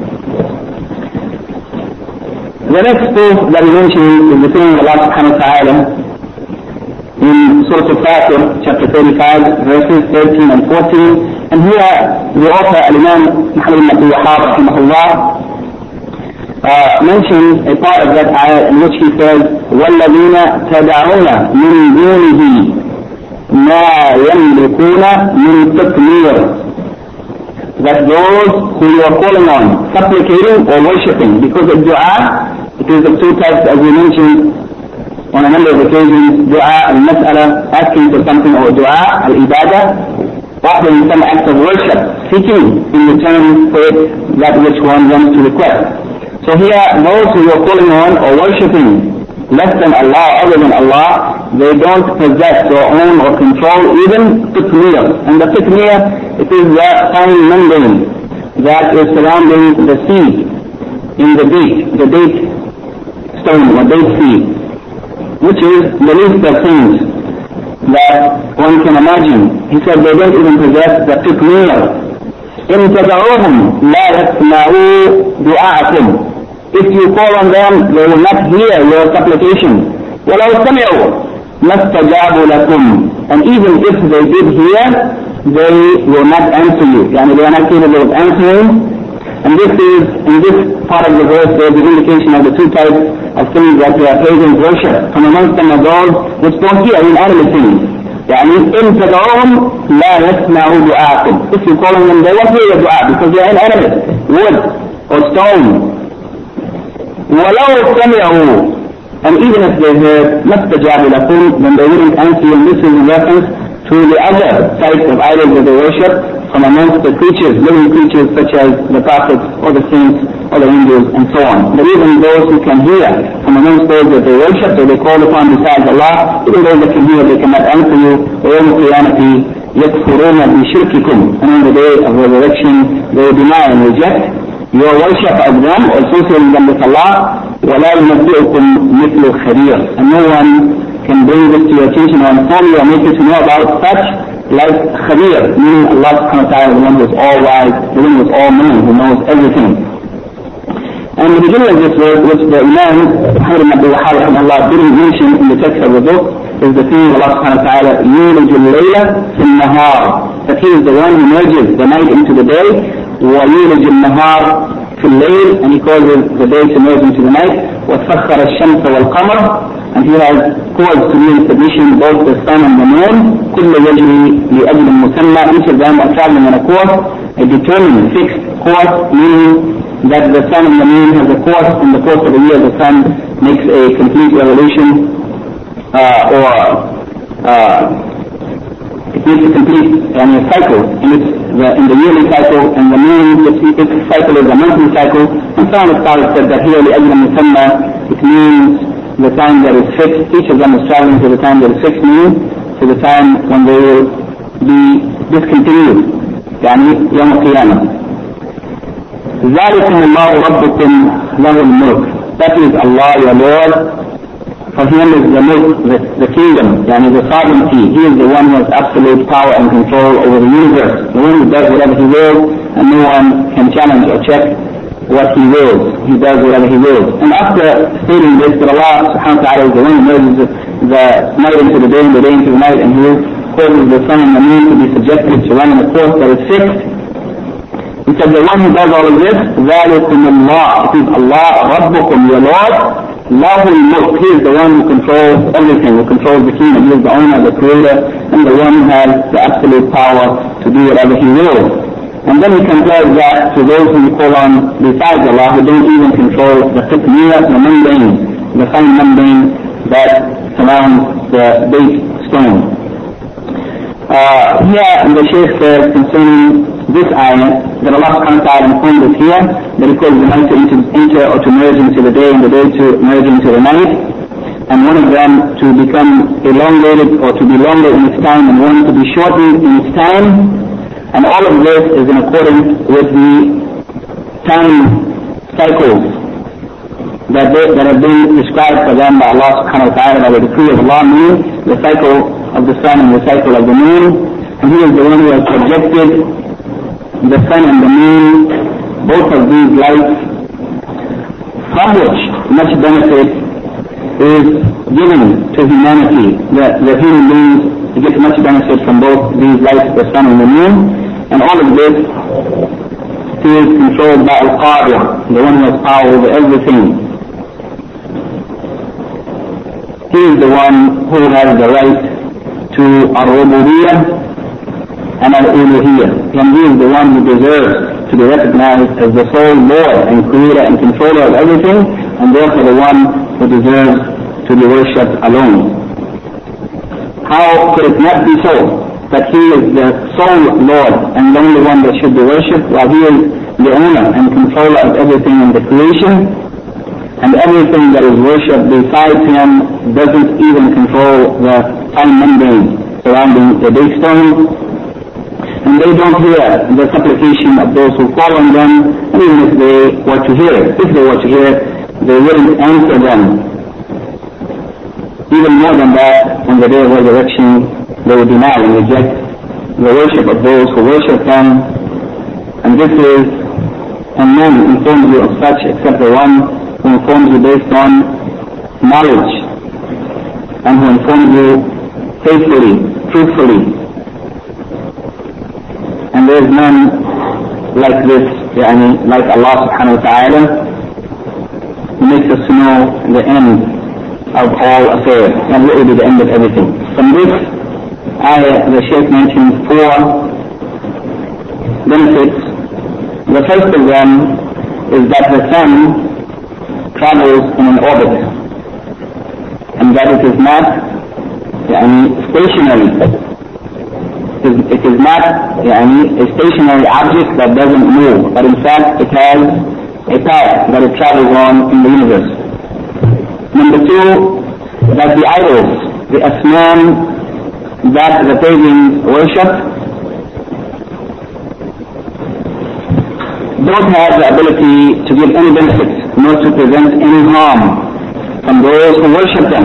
The next proof that we mentioned is the saying of Allah subhanahu wa ta'ala in Surah Al-Fatir, chapter 35, verses 13 and 14. And here the author, Al-Imam Muhammad ibn Abdul Wahhab, rahimahullah, mentions a part of that ayah in which he says, وَالَّذِينَ تَدَعُونَ مِنْ دُونِهِ مَا يَمْلِكُونَ مِنْ تَقْمِيرٍ, that those who you are calling on, supplicating or worshipping, because of dua, it is of two types as we mentioned on a number of occasions: dua al-mas'ala, asking for something, or dua al-ibadah, offering some act of worship, seeking in return for it that which one wants to request. So here, those who are calling on or worshipping less than Allah, other than Allah, they don't possess or own or control even qitmir. And the qitmir, it is the fine membrane that is surrounding the seed in the date stone or date seed, which is the least of things that one can imagine. He said they don't even possess the qitmir. إن تدعوهم لا يسمعوا دعاءكم. If you call on them, they will not hear your supplication. وَلَوْ سَمِعُوا مَا اسْتَجَابُوا لَكُمْ. And even if they did hear, they will not answer you. Yani they are not capable of answering. And this is, in this part of the verse, there is an indication of the two types of things that the pagans worship. From amongst them are those which don't hear inanimate things. يعني إن تدعوهم لا يسمعوا دعاءكم. If you call on them, they won't hear your dua because they are inanimate, wood or stone. وَلَوْ سَمِعُوا, and even if they heard مَا اسْتَجَابُوا لَكُمْ, then they wouldn't answer you. And this is in reference to the other types of idols that they worship from amongst the creatures, living creatures such as the prophets or the saints or the angels and so on. But even those who can hear from amongst those that they worship, that they call upon besides Allah, even those that can hear, they cannot answer you. وَيَوْمَ الْقِيَامَةِ يَكْفُرُونَ بِشِرْكِكُمْ, and on the day of resurrection they will deny and reject your worship of them or associating them with Allah. وَلَا يُنَبِّئُكُمْ مِثْلُ خَبِيرٍ, and no one can bring this to your attention or inform you or make you to know about such like Khabir, meaning Allah subhanahu wa ta'ala, the one who is all wise, the one who is all knowing, who knows everything. And the beginning of this verse, which the Imam Muhammad ibn Abdul Wahhab didn't mention in the text of the book, is the thing of Allah subhanahu wa ta'ala, يُولِجُ اللَّيْلَ فِي النَّهَارِ, that He is the one who merges the night into the day, وَيُولِجُ النَّهَارِ فِي اللَّيْلِ, and He causes the day to merge into the night, وَسَخَّرَ الشَّمْسَ وَالْقَمَرَ, and He has caused to be in submission both the sun and the moon, كُلَّ يَجْرِي لِأَجْلٍ مُسَمَّى, each of them are traveling on a course, a determined, fixed course, meaning that the sun and the moon have a course. In the course of a year, the sun makes a complete revolution, it makes a complete cycle in the yearly cycle, and the moon, its cycle is a monthly cycle. And some of the scholars said that here, لِأَجْلٍ مُسَمَّى, it means the time that is fixed. Each of them is traveling to the time that is fixed, meaning to the time when they will be discontinued. يعني يوم القيامة. ذَلِكُمُ اللَّهُ رَبُّكُمْ لَهُ الْمُلْكُ. That is Allah, your Lord. For Him is the mulk, the kingdom, yani the sovereignty. He is the one who has absolute power and control over the universe. The one who does whatever He wills, and no one can challenge or check what He wills. He does whatever He wills. And after stating this, that Allah subhanahu wa ta'ala is the one who merges the night into the day and the day into the night, and He causes the sun and the moon to be subjected to run in a course that is fixed. He said the one who does all of this, ذَلِكُمُ اللَّهُ, it is Allah, رَبُّكُمْ, your Lord, Lahul Mulk, He is the one who controls everything, who controls the kingdom. He is the owner, the creator, and the one who has the absolute power to do whatever He wills. And then He compares that to those who call on besides Allah, who don't even control the qitmiyah, the mundane, the fine mundane that surrounds the base stone. Here the Shaykh says concerning this ayah that Allah subhanahu wa ta'ala informed us here that He calls the night to enter or to merge into the day and the day to merge into the night, and one of them to become elongated or to be longer in its time and one to be shortened in its time, and all of this is in accordance with the time cycles that have been prescribed for them by Allah subhanahu wa ta'ala by the decree of Allah, meaning the cycle of the sun and the cycle of the moon. And He is the one who has projected the sun and the moon, both of these lights, from which much benefit is given to humanity. The human beings get much benefit from both these lights, the sun and the moon, and all of this is controlled by Al-Qadir, the one who has power over everything. He is the one who has the right to Ar-Rububiyyah and Al-Uluhiyyah. And He is the one who deserves to be recognized as the sole Lord and Creator and Controller of everything, and therefore the one who deserves to be worshipped alone. How could it not be so that He is the sole Lord and the only one that should be worshipped, while He is the owner and controller of everything in the creation, and everything that is worshipped besides Him doesn't even control the fine mundane surrounding the big stone, and they don't hear the supplication of those who call on them, and even if they were to hear it, they wouldn't answer them. Even more than that, on the day of resurrection, they will deny and reject the worship of those who worship them. And this is, and none informs you of such except the one who informs you based on knowledge, and who informs you faithfully, truthfully. And there is none like this, like Allah subhanahu wa ta'ala, who makes us know the end of all affairs, and what will be the end of everything. From this ayah, the Shaykh mentioned 4 benefits. The first of them is that the sun travels in an orbit, and that it is not stationary. It is not a stationary object that doesn't move, but in fact it has a path that it travels on in the universe. Number 2, that the idols, the asnam that the pagans worship, don't have the ability to give any benefit, nor to prevent any harm from those who worship them,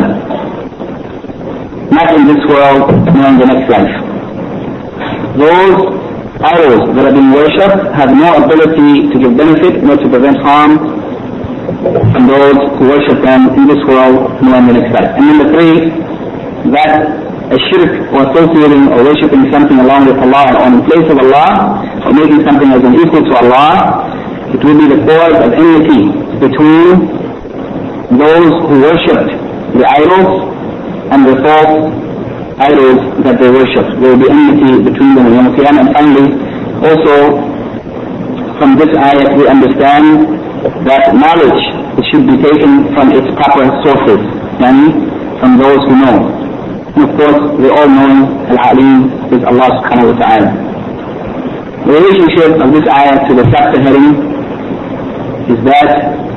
not in this world, nor in the next life. Those idols that are being worshipped have no ability to give benefit, nor to prevent harm from those who worship them in this world, nor in the next life. And number 3, that a shirk or associating or worshipping something along with Allah or in place of Allah, or making something as an equal to Allah, it will be the cause of enmity between those who worshipped the idols and the false idols that they worship. There will be enmity between them in Yawm al-Qiyamah. And finally, also from this ayat we understand that knowledge should be taken from its proper sources, and from those who know. And of course, we all know Al-Alim is Allah subhanahu wa ta'ala. The relationship of this ayat to the chapter heading is that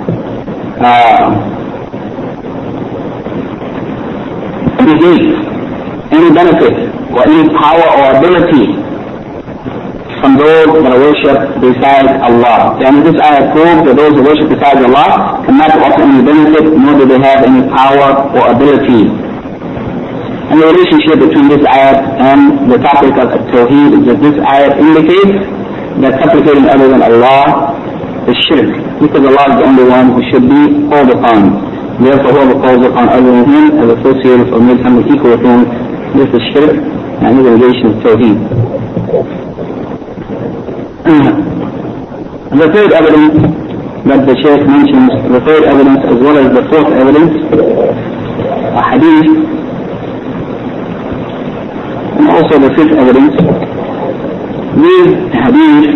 negate any benefit or any power or ability from those that are worshipped besides Allah. And this ayah proves that those who worship besides Allah cannot offer any benefit, nor do they have any power or ability. And the relationship between this ayat and the topic of Tawheed is that this ayat indicates that supplicating other than Allah is shirk, because Allah is the only one who should be called upon. Therefore, whoever calls upon other than Him as associated or made something equal with Him, this is shirk, and his negation of Tawheed. The third evidence that the Shaykh mentions the third evidence as well as the fourth evidence, a hadith, and also the fifth evidence. These hadith,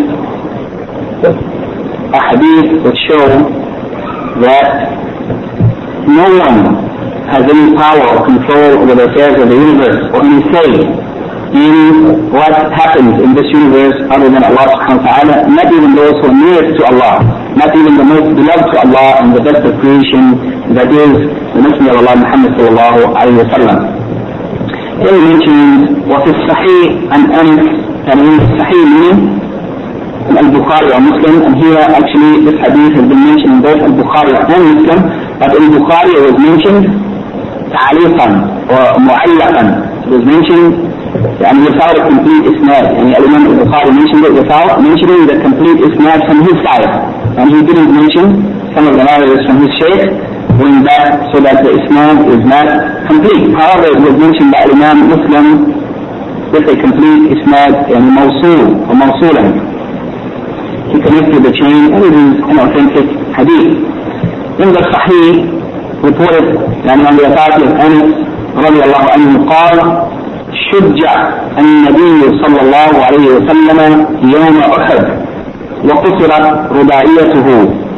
a hadith which show that no one has any power or control over the affairs of the universe or any say in what happens in this universe other than Allah subhanahu wa ta'ala, not even those who are nearest to Allah, not even the most beloved to Allah and the best of creation, that is the Messenger of Allah Muhammad sallallahu alayhi wa sallam. He mentioned what is Sahih and Anas, and in Sahih meaning Al-Bukhari or Muslim, and here actually this hadith has been mentioned in both Al-Bukhari and Muslim, but in Bukhari it was mentioned ta'aliqan or mu'allaqan. It was mentioned without a complete isnad, and Imam al-Bukhari mentioned it without mentioning the complete isnad from his side, and he didn't mention some of the narrators from his shaykh going back so that the isnad is not complete. However, it was mentioned by Imam Muslim with a complete isnad and mawsul or mawsulan. He connected the chain, and it is an authentic hadith. In the Sahih reported on the authority of Anas radiallahu anhu قال شجع النبي صلى الله عليه وسلم يوم أحد وقصرت رباعيته.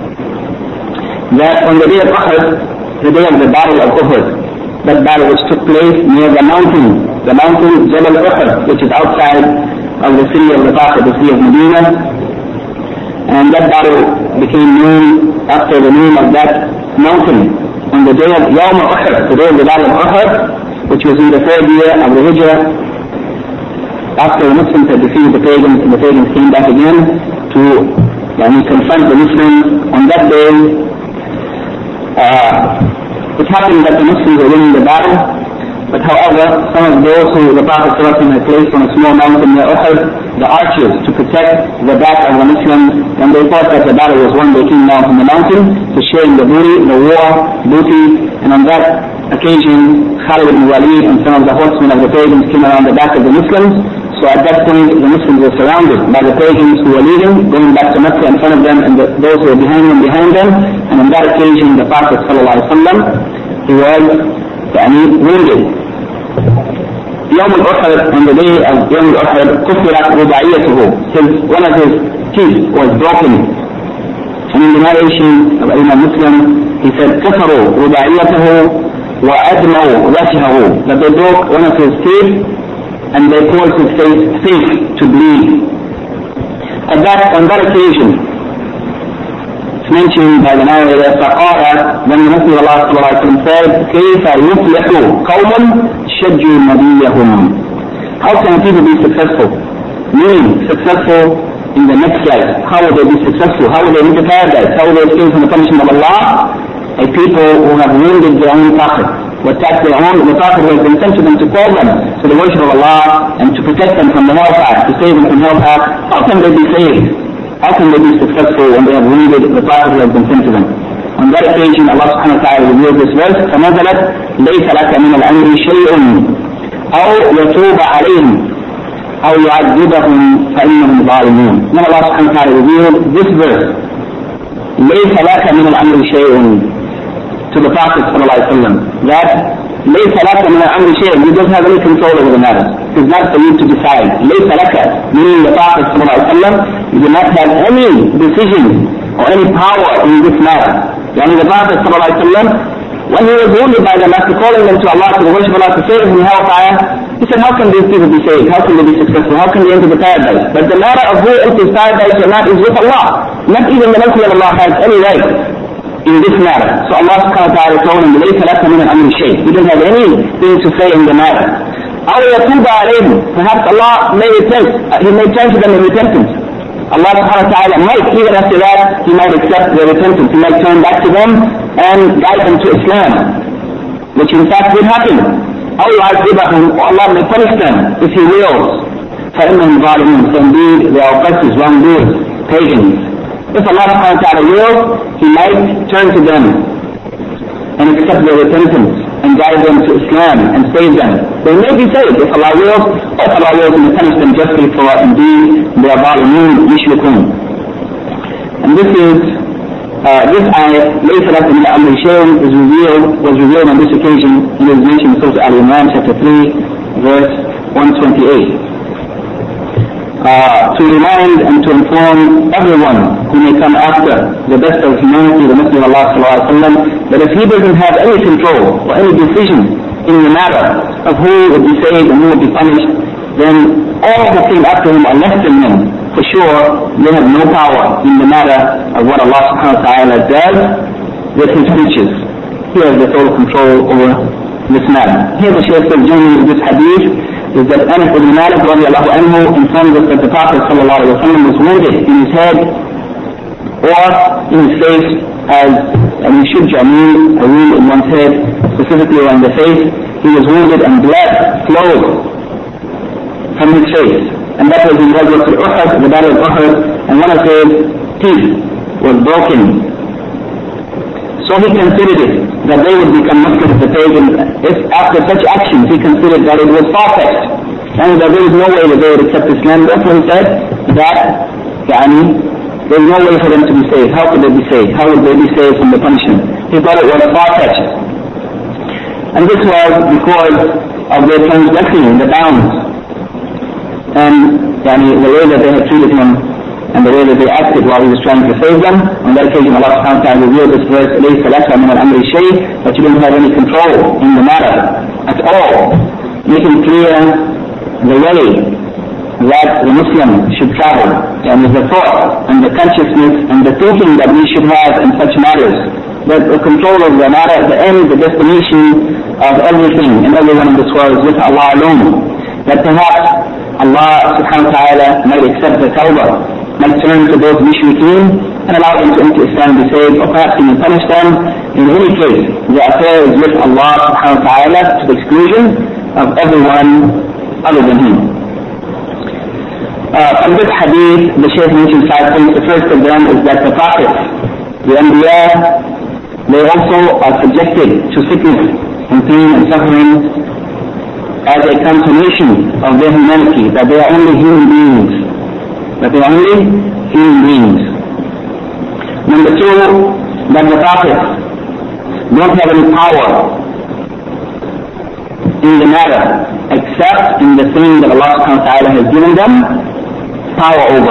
That on the day of Uhud, the day of the battle of Uhud, that battle which took place near the mountain Jabal Uhud, which is outside of the city of the Prophet, the city of Medina, and that battle became known after the name of that mountain on the day of Yawm Uhud, the day of the battle of Uhud, which was in the third year of the Hijrah, after the Muslims had defeated the pagans, and the pagans came back again to confront the Muslims. On that day, it happened that the Muslims were winning the battle, but however, some of those who the Prophet ﷺ had placed on a small mountain near Uhud, the archers, to protect the back of the Muslims, when they thought that the battle was won, they came down from the mountain to share in the booty, the war booty, and on that occasion, Khalid ibn Walid and some of the horsemen of the pagans came around the back of the Muslims. So at that point, the Muslims were surrounded by the pagans who were leading, going back to Mecca in front of them, and those who were behind them. And on that occasion, the Prophet ﷺ, he was wounded. Yawm al-Uhud, on the day of Yawm al-Uhud, قصرت رباعيته. One of his teeth was broken. And in the narration of Imam Muslim, he said, كسروا رباعيته وأدموا وجهه, that they broke one of his teeth and they caused his face to bleed. On that occasion, it's mentioned by the narrator, فقال, when the Messenger of Allah said, كيف يفلح قوم شجوا نبيهم. How can people be successful? Meaning successful in the next life. How will they be successful? How will they enter paradise? How will they escape from the punishment of Allah? A people who have wounded their own Prophet, who attacked their own, the Prophet who has been sent to them to call them to the worship of Allah and to protect them from the hellfire, to save them from hellfire. How can they be saved? How can they be successful when they have wounded the Prophet who has been sent to them? On that occasion, Allah subhanahu wa ta'ala revealed this verse, فَنَزَلَتْ لَيْسَ لَكَ مِنَ الْأَمْرِ شَيْءٌ أَوْ يَتُوبَ عَلَيْهِمْ أَوْ يُعَذِّبَهُمْ فَإِنَّهُمْ ظَالِمُونَ. Then Allah subhanahu wa ta'ala revealed this verse, لَيْسَ لَكَ مِنَ الْأَمْرِ شَيْءٌ, to the Prophet ﷺ, that لَيْسَ لَكَ مِنَ الْأَمْرِ شَيْءٌ, you don't have any control over the matter. It is not for you to decide. لَيْسَ لَكَ, meaning the Prophet ﷺ, you do not have any decision or any power in this matter. Yani the Prophet ﷺ, when he was wounded by them after calling them to Allah, to the worship of Allah, to save them from hellfire, he said, how can these people be saved? How can they be successful? How can they enter the paradise? But the matter of who enters paradise or not is with Allah. Not even the Messenger of Allah has any right in this matter. So Allah subhanahu wa ta'ala told him, لَيْسَ لَكَ مِنَ الْأَمْرِ شَيْءٍ. You don't have anything to say in the matter. أَوْ يَتُوبَ عَلَيْهِمْ. Perhaps Allah may repent. He may turn to them in repentance. Allah subhanahu wa ta'ala might, even after that, He might accept their repentance. He might turn back to them and guide them to Islam, which in fact will happen. أَوْ يُعَذِّبَهُمْ. Allah may punish them if He wills. فَإِنَّهُمْ ظَالِمُونَ. So indeed, they are oppressors, wrongdoers, pagans. If Allah subhanahu wa ta'ala wills, He might turn to them and accept their repentance and guide them to Islam and save them. They may be saved if Allah wills, or if Allah wills, He may punish them justly for indeed they are zalimun, mushrikun. And this is This ayah, لَيْسَ لَكُمْ مِنَ أَمْرِ شَيْءٌ, was revealed on this occasion. It is mentioned in Surah Al-Imran, chapter 3, verse 128. To remind and to inform everyone who may come after the best of humanity, the Messenger of Allah sallallahu alaihi wasallam, that if he doesn't have any control or any decision in the matter of who would be saved and who would be punished, then all who came after him are less than him. For sure, they have no power in the matter of what Allah subhanahu wa ta'ala does with his creatures. He has the total control over this matter. Here the Shaykh says, joining with this hadith, is that Anas ibn Malik radiallahu anhu informs us that the Prophet sallallahu alayhi wa sallam was wounded in his head or in his face, as in shujja, means a wound in one's head, specifically on the face. He was wounded and blood flowed from his face. And that was in Uhud, the battle of Uhud, and one of his teeth was broken. So he considered it, that they would become Muslims, the pagans, if after such actions he considered that it was far-fetched, and that there was no way that they would accept Islam. Therefore he said that, there is no way for them to be saved. How could they be saved? How would they be saved from the punishment? He thought it was far-fetched. And this was because of their transgressing the bounds, and the way that they had treated him, and the way that they acted while he was trying to save them. On that occasion, Allah subhanahu wa ta'ala revealed this verse, لَيْسَ لَكَ مِنَ الْأَمْرِ شَيْءٍ, that you don't have any control in the matter at all, making clear the way that the Muslim should travel, and the thought and the consciousness and the thinking that we should have in such matters, that the control of the matter, the end, the destination of everything and everyone in this world is with Allah alone. That perhaps Allah subhanahu wa ta'ala might accept the tawbah, might turn to those mushrikeen and allow them to enter Islam and be saved, or perhaps he may punish them. In any case, the affair is with Allah subhanahu wa ta'ala to the exclusion of everyone other than him. From this hadith, the Shaykh mentions 5 things. The first of them is that the prophets, the Anbiya, they also are subjected to sickness and pain and suffering as a confirmation of their humanity, that they are only human beings. Number 2, that the prophets don't have any power in the matter except in the thing that Allah subhanahu wa ta'ala has given them power over.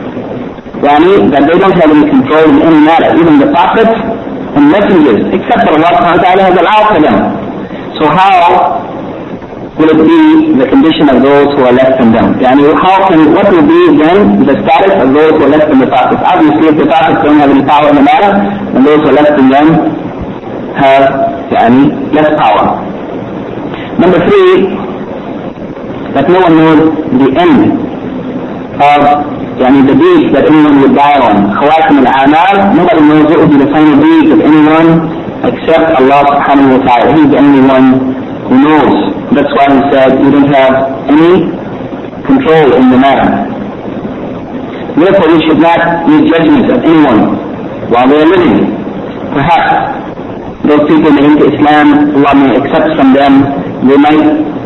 That they don't have any control in any matter, even the prophets and messengers, except that Allah subhanahu wa ta'ala has allowed for them. So how will it be the condition of those who are less than them? What will be then the status of those who are less than the prophets? Obviously, if the prophets don't have any power in the matter, then those who are less than them have less power. Number 3, that no one knows the end of the deeds that anyone would die on. Khawatim al-a'mal, nobody knows what will be the final deeds of anyone except Allah subhanahu wa ta'ala. He's the only one who knows. That's why he said you don't have any control in the matter. Therefore we should not make judgments of anyone while they are living. Perhaps those people may enter Islam, Allah may accept from them, they might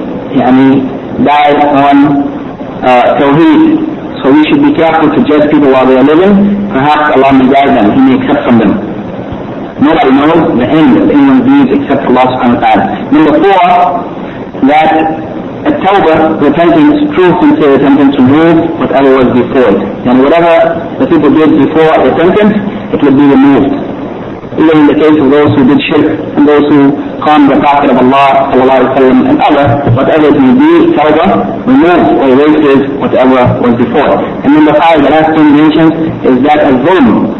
die on Tawheed. So we should be careful to judge people while they are living. Perhaps Allah may guide them, He may accept from them. Nobody knows the end of anyone's deeds except Allah subhanahu wa ta'ala. Number 4, that at-tawbah, repentance, true sincere repentance, removes whatever was before it. And whatever the people did before repentance, it will be removed. Even in the case of those who did shirk and those who harmed the Prophet of Allah sallallahu alaihi wasallam and other, whatever it may be, tawbah removes or erases whatever was before. And number 5, the last thing mentioned is that al-zulm,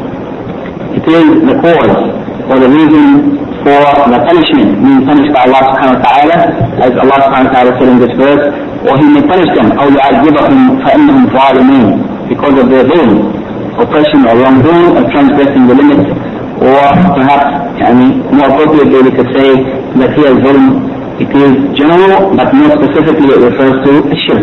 it is the cause or the reason for the punishment, being punished by Allah subhanahu wa ta'ala, as Allah subhanahu wa ta'ala said in this verse, or He may punish them, أو يعذبهم فإنهم ظالمون, because of their zulm, oppression or wrongdoing or transgressing the limit, or perhaps more appropriately we could say that here zulm, it is general, but more specifically it refers to a shirk.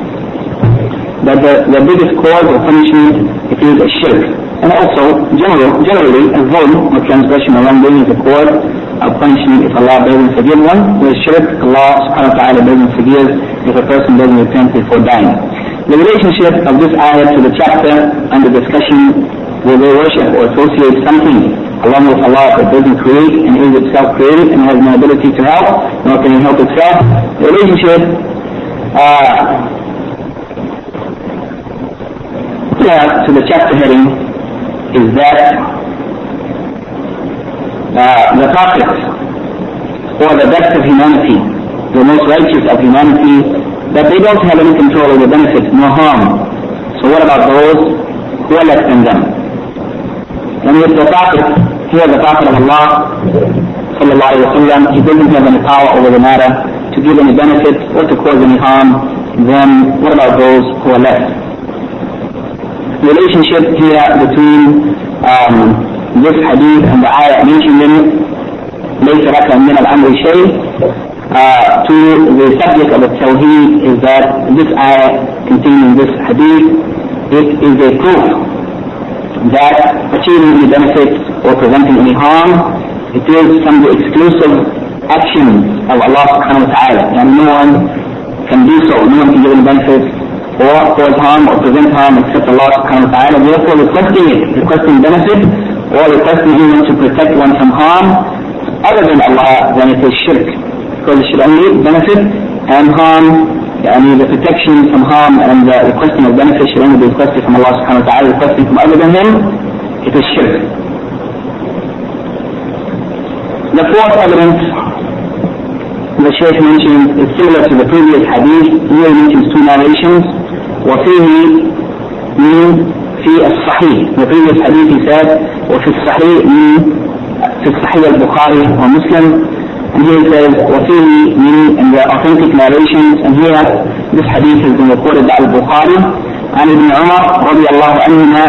That the biggest cause of punishment, it is a shirk. And also, generally, a zulm or transgression or wrongdoing is a cause of punishment if Allah doesn't forgive one. With shirk, Allah subhanahu wa ta'ala doesn't forgive if a person doesn't repent before dying. The relationship of this ayah to the chapter under discussion will they worship or associate something along with Allah that doesn't create and is itself created and has no ability to help, nor can it help itself? The relationship to the chapter heading is that the prophets, or the best of humanity, the most righteous of humanity, that they don't have any control over benefit nor harm. So what about those who are less than them? And with the prophet, here the prophet of Allah, sallallahu alayhi wa sallam, he doesn't have any power over the matter to give any benefit or to cause any harm. Then what about those who are less? The relationship here between this hadith and the ayah mentioned in it, ليس لك من الأمر شيء, to the subject of the Tawheed, is that this ayah containing this hadith, it is a proof that achieving any benefits or preventing any harm, it is from the exclusive action of Allah subhanahu wa ta'ala, and no one can do so, no one can give any benefits or cause harm or prevent harm except Allah subhanahu wa ta'ala. Therefore requesting it, requesting benefit or requesting anyone to protect one from harm other than Allah, then it is shirk, because it should only benefit and harm, and the protection from harm and the requesting of benefit should only be requested from Allah subhanahu wa ta'ala. Requesting from other than Him, it is shirk. The fourth evidence the Shaykh mentions is similar to the previous hadith. Here he mentions two narrations. وفيه من في الصحيح. The previous hadith he said وفي الصحيح من في الصحيح البخاري ومسلم. And here he says وفيه من in the authentic narrations. And here this hadith has been recorded by Al-Bukhari and Ibn Umar رضي الله عنهما,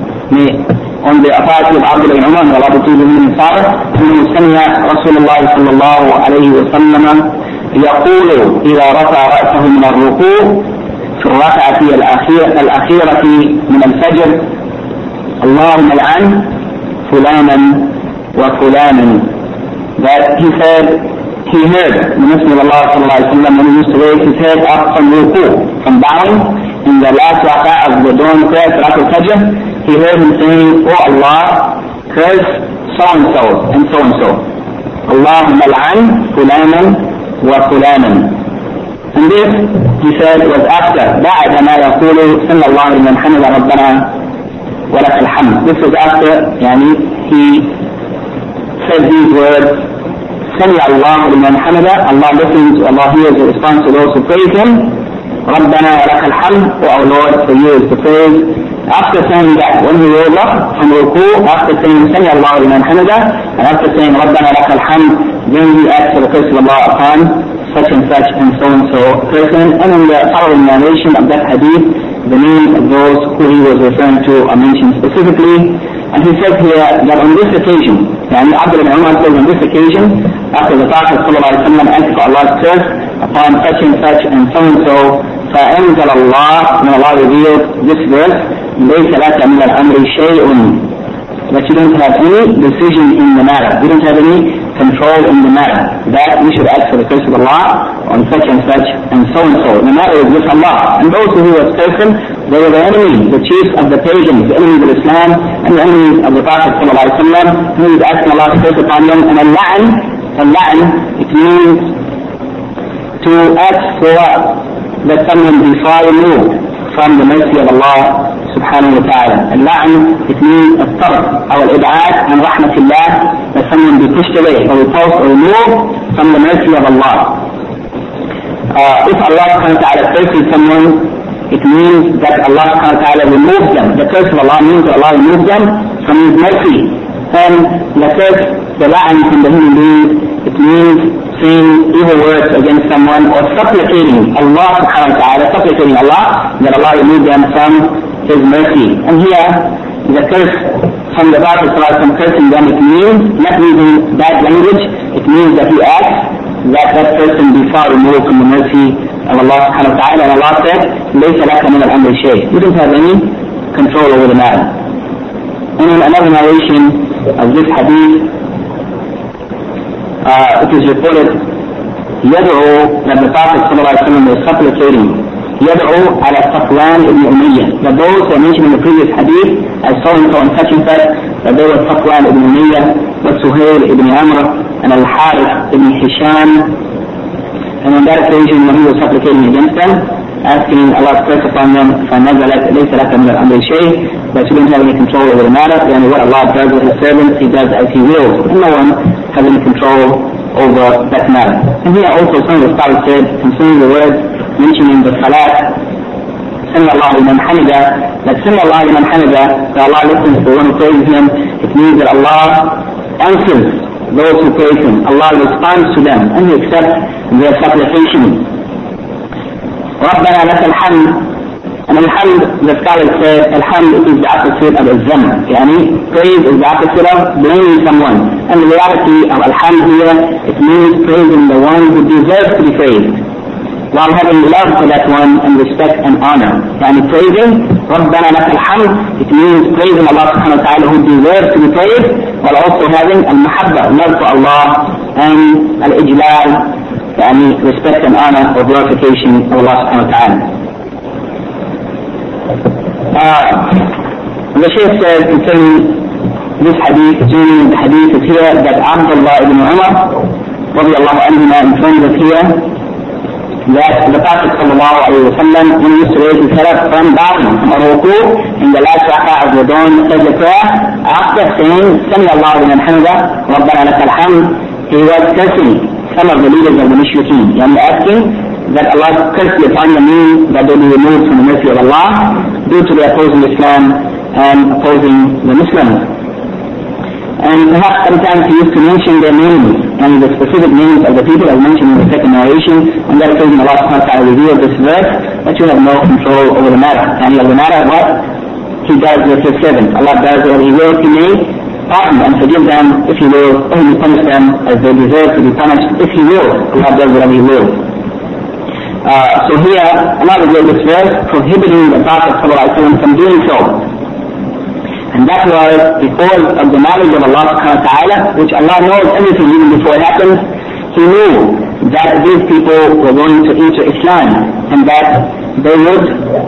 on the authority of Abdullah ibn Umar, and Allah be him father, أنه سمع رسول الله صلى الله عليه وسلم يقول إذا رفع رأسه من الركوع في الركعة الأخيرة من الفجر اللهم العن فلانا وفلانا. That he said, he heard the Messenger of Allah sallallahu alaihi wasallam when he used to raise his head up from ruku, from bowing in the last rak'ah of the dawn prayer, Salat al-Fajr. He heard him saying, "Oh Allah, curse so-and-so and so-and-so. Allahumma al'an fulanan wa fulanan." And this, he said, was after بعد ما يقول صلى الله عليه وسلم حمد ربنا ولك الحمد. This was after, he said these words, سمع الله لمن حمد, Allah listens, Allah hears the response to those who praise Him. ربنا ولك الحمد, O our Lord, for you is the praise. After saying that, when he rose up from ruku, after saying سمع الله لمن حمد, and after saying ربنا لك الحمد, then he asked for the curse of Allah upon such and so person. And in the following narration of that hadith, the name of those who he was referring to are mentioned specifically. And he says here that on this occasion, Abdullah ibn Umar says on this occasion, after the Prophet ﷺ asked for Allah's curse upon such and so, فأنزل الله, when Allah revealed this verse, ليس لك من الأمر شيء, that you don't have any decision in the matter, you don't have any control in the matter, that we should ask for the curse of Allah on such and so. The matter is with Allah. And those who were person, they were the enemies, the chiefs of the pagans, the enemies of Islam, and the enemies of the Prophet ﷺ, who is asking Allah to curse upon them. And al-la'an, it means to ask for that someone be far removed from the mercy of Allah subhanahu wa ta'ala. Al-la'an, it means al-tarf, or al-ib'ad, and rahmatullah, that someone be pushed away, or repulsed, or removed from the mercy of Allah. If Allah subhanahu wa ta'ala curses someone, it means that Allah subhanahu wa ta'ala removes them. The curse of Allah means that Allah removes them from His mercy. And the curse, the la'an from the human being, it means saying evil words against someone or supplicating Allah subhanahu wa ta'ala, supplicating Allah that Allah remove them from His mercy. And here, the curse from the Prophet cursing them, it means not using bad language, it means that he asks that person be far removed from the mercy of Allah subhanahu wa ta'ala. And Allah said, لَيْسَ لَكَ مِنَ الْأَمْرِ شَيْءٍ, you don't have any control over the matter. And in another narration of this hadith, it is reported, يَدْعُو, that the Prophet was supplicating, يدعو على صفوان ibn Umayyah. That those who are mentioned in the previous hadith as so-and-so and such and such, that they were Safwan ibn Umayyah, but Suhail ibn Amr, and Al-Harith ibn Hisham. And on that occasion when he was supplicating against them, asking Allah's curse upon them, فَنَزَلَتْ لَيْسَ لَكَ مِنَ الْأَمْرِ شَيْءٍ, that you don't have any control over the matter, and what Allah does with His servants, He does as He wills, and no one has any control over that matter. And here also some of the scholars said, concerning the words mentioning the salat, Sami Allahu liman hamida, that Sami Allahu liman hamida, that Allah listens to one who praises Him, it means that Allah answers those who praise Him. Allah responds to them and He accepts their supplication. رَبَّنَا لَكَ الْحَمْدُ. And Al-Hamd, the scholars say, Al-Hamd is the opposite of Al-Zam. Yani, praise is the opposite of blaming someone. And the reality of Al-Hamd here, it means praising the one who deserves to be praised, while having love for that one and respect and honor. Yani praising, رَبَّنَا لَكَ الْحَمْدُ, it means praising Allah subhanahu wa ta'ala who deserves to be praised, while also having al-mahabba, love for Allah, and al-ijlal, yani respect and honor or glorification of Allah subhanahu wa ta'ala. The Shaykh says concerning this hadith, concerning the hadith is here that Abdullah ibn Umar radiyallahu anhuma informs us here that the Prophet sallallahu alayhi wa sallam, when he used to raise his head up from bowing, from ruku, in the last rak'ah of the dawn sajda prayer, after saying Sami Allahu liman hamida, Rabbana lakal hamd, he was cursing some of the leaders of the Mushrikeen, and asking that Allah's curse be upon them, means that they be removed from the mercy of Allah due to their opposing Islam and opposing the Muslims. And perhaps sometimes he used to mention their names and the specific names of the people as mentioned in the second narration. On that occasion Allah subhanahu wa ta'ala revealed this verse that you have no control over the matter. And of the matter what He does with His servants. Allah does what He wills. He may pardon and forgive them if He wills, or He may punish them as they deserve to be punished if He wills. Allah does whatever He wills. So here Allah revealed this verse prohibiting the Prophet ﷺ from doing so. And that was because of the knowledge of Allah subhanahu wa ta'ala, which Allah knows everything even before it happens. He knew that these people were going to enter Islam and that they would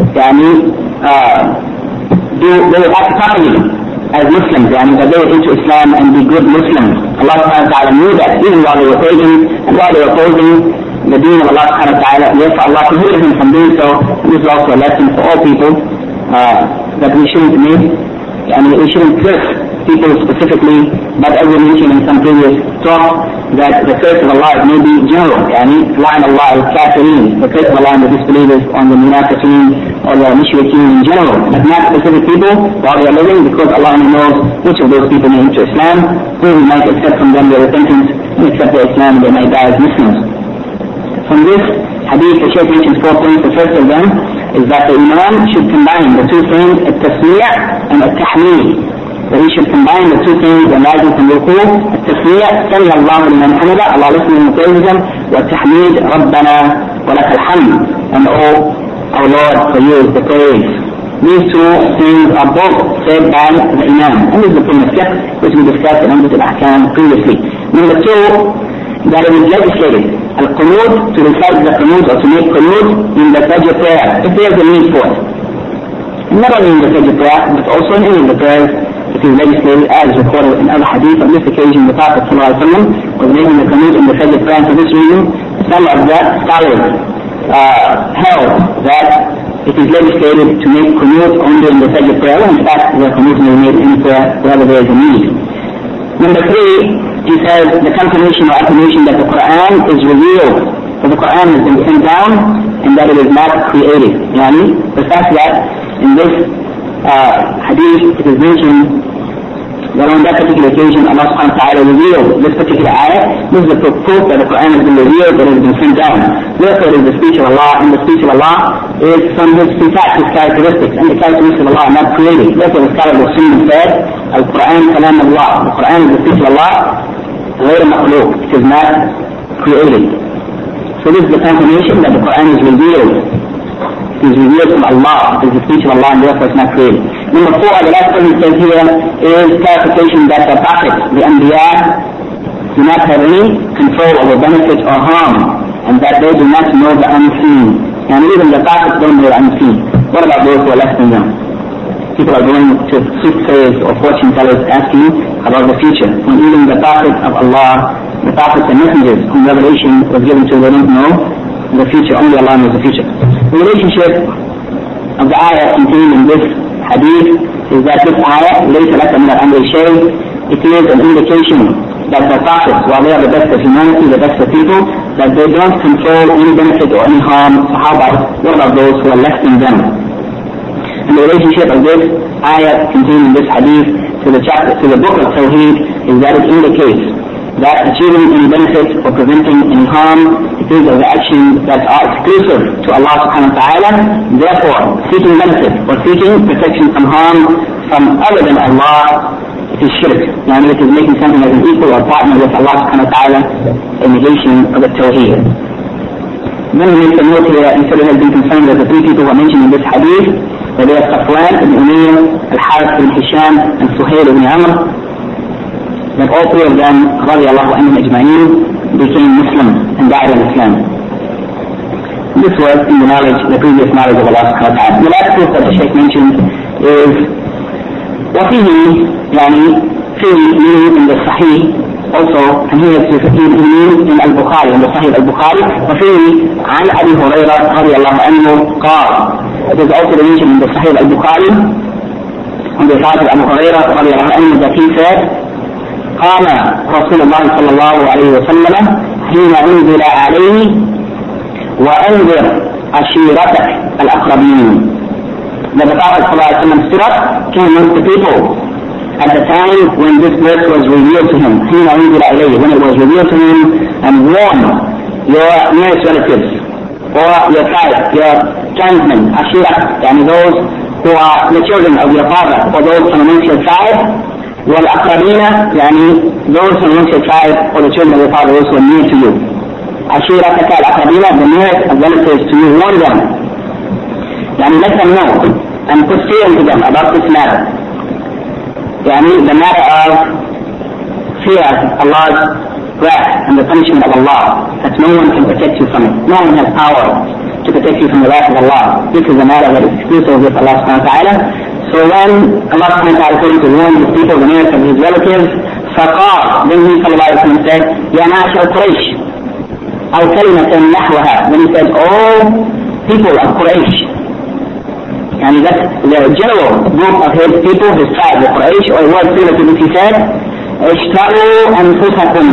they would act properly as Muslims, that they would enter Islam and be good Muslims. Allah subhanahu wa ta'ala knew that even while they were praising and while they were opposing the deen of Allah subhanahu wa ta'ala. Therefore Allah prohibited him from doing so. And this is also a lesson for all people that we shouldn't make. We shouldn't curse people specifically, but as we mentioned in some previous talk, that the curse of Allah may be general. La'an Allah al-kafirin, the curse of Allah on the disbelievers, on the munafiqeen, or the mushrikeen in general, but not specific people while they are living, because Allah only knows which of those people may enter Islam, who might accept from them their repentance and accept their Islam, and they might die as Muslims. From this hadith, the Shaykh mentions 4 points. The first of them is that the Imam should combine the 2 things, at-tasmi' and at-tahmid. That he should combine the 2 things when rising from ruku. At-tasmi' Sami Allahu liman hamida, Allah listening and praising Him. Wa-at-tahmid Rabbana wa lakal hamd, and oh our Lord, for you is the praise. These 2 things are both said by the Imam. And this is the point of fiqh which we discussed in Umdat al-Ahkam previously. Number 2, that it is legislated, al-qunut, to recite the qunut or to make qunut in the Fajr prayer, if there is a need for it. And not only in the Fajr prayer, but also in any of the prayers, it is legislated as recorded in other hadith. On this occasion, the Prophet ﷺ was making the qunut in the Fajr prayer, and for this reason, some of the scholars held that it is legislated to make qunut only in the Fajr prayer. In fact, the qunut may be made in prayer wherever there is a need. Number 3, he says the confirmation or affirmation that the Quran is revealed, that the Quran has been sent down, and that it is not created. The fact that in this hadith it is mentioned that on that particular occasion Allah subhanahu wa ta'ala revealed this particular ayah, this is the proof that the Quran has been revealed, that it has been sent down. Therefore it is the speech of Allah, and the speech of Allah is from His sifat, His characteristics, and the characteristics of Allah are not created. Therefore the scholar of Sunnah said, Al-Quran kalam Allah, the Quran is the speech of Allah, غير مخلوق, it is not created. So this is the confirmation that the Quran is revealed. It is revealed from Allah, it is the speech of Allah, and therefore it is not created. Number 4, the last thing he says here is clarification that the prophets, the Anbiya, do not have any control over benefit or harm, and that they do not know the unseen. And even the prophets don't hear unseen. What about those who are less than them? People are going to soothsayers or fortune tellers asking about the future, when even the prophets of Allah, the prophets and messengers whom revelation was given to, they don't know the future. Only Allah knows the future. The relationship of the ayah contained in this hadith is that this ayah, لَيْسَ لَكَ مِنَ الْأَمْرِ شَيْءٍ, it is an indication that the prophets, while they are the best of humanity, the best of people, that they don't control any benefit or any harm. Sahaba, what about those who are less than them? And the relationship of this ayah contained in this hadith to the book of Tawheed is that it indicates that achieving any benefit or preventing any harm, it is of the actions that are exclusive to Allah subhanahu wa ta'ala. Therefore, seeking benefit or seeking protection from harm from other than Allah, it is shirk. Yani it is making something as an equal or partner with Allah subhanahu wa ta'ala, a negation of the Tawheed. Then we make a note here that instead has been confirmed that the three people who are mentioned in this hadith, that they are Safwan ibn Umayyah, Al-Harith ibn Hisham, and Suhail ibn Amr, that all three of them, radiallahu anhum ajma'een, became Muslims and died in Islam. This was in the knowledge, the previous knowledge of Allah subhanahu wa ta'ala. The last proof that the Shaykh mentioned is وفيه يعني في in the Sahih also, and here it's in Al-Bukhari, in the Sahih Al-Bukhari, وفيه عن أبي هريرة رضي الله عنه قال. It is also mentioned in the Sahih Al-Bukhari on the side of Abu Hurairah رضي الله عنه that he said قام رسول الله صلى الله عليه وسلم حين أنزل عليه وأنذر عشيرتك الأقربين. The Prophet ﷺ stood up, came amongst the people at the time when this verse was revealed to him, when it was revealed to him, and warned your nearest relatives, or your tribe, your clansmen, ashira, and those who are the children of your father, or those from amongst your tribe, wal-aqrabina, those from amongst your tribe, or the children of your father, those who are near to you. Ashira al-aqrabina, the nearest of relatives to you, warn them. Let them know and put fear into them about this matter. The matter of fear Allah's wrath and the punishment of Allah, that no one can protect you from it. No one has power to protect you from the wrath of Allah. This is a matter that is exclusive with Allah subhanahu wa ta'ala. So when Allah subhanahu wa ta'ala told to warn the people, the nearest of his relatives, فَقَالْ, then he sallallahu alayhi wa sallam said, يَا مَعْشَرَ قُرَيْشٍ أو كلمة نحوها. Then he said, all people of Quraysh, and that's the general group of his people, his tribe, the Quraysh, or a word similar to this he said, اشتروا أنفسكم,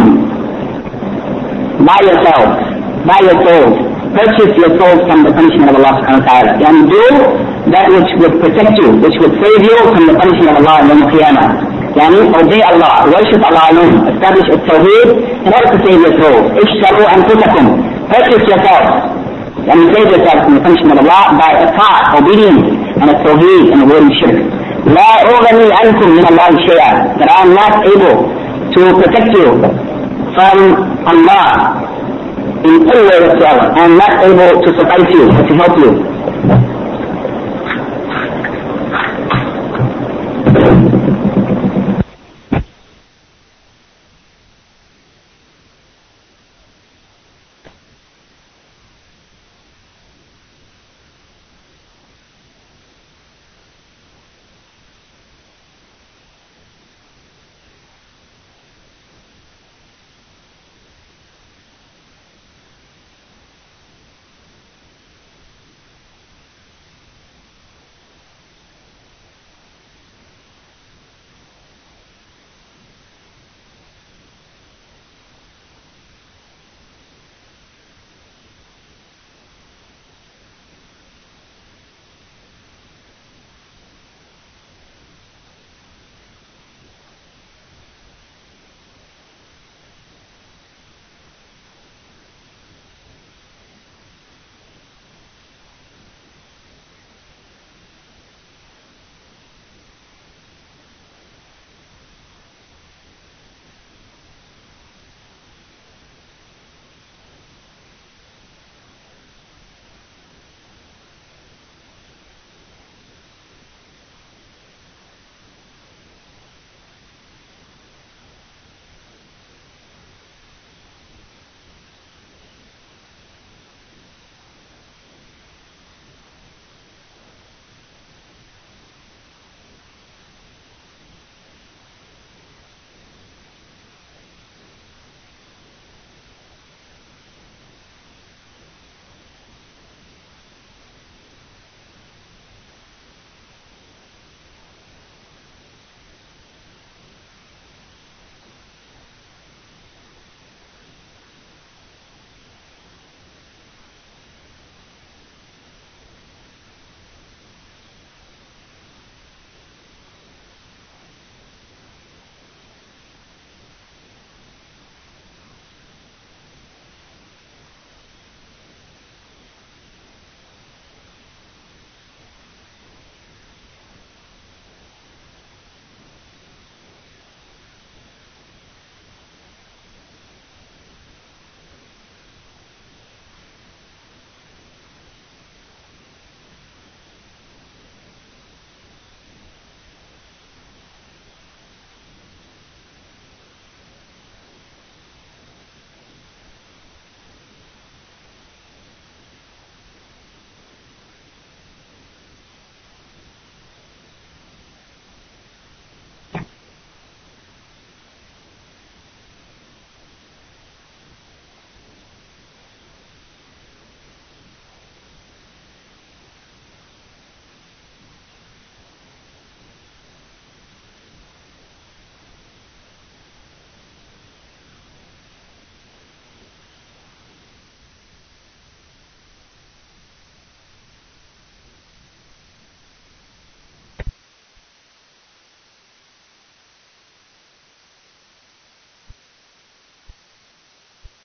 buy yourselves, buy your souls, purchase your souls from the punishment of Allah subhanahu wa ta'ala. And do that which would protect you, which would save you from the punishment of Allah in the Qiyamah. Obey Allah, worship Allah alone, establish a tawheed in order to save your souls. اشتروا أنفسكم, purchase yourselves, and save yourself from the punishment of Allah by a ta'at, obedience, and a tawheed, and avoiding shirk. لا أغني عنكم من الله شيئا, that I am not able to protect you from Allah in any way whatsoever. I am not able to suffice you, or to help you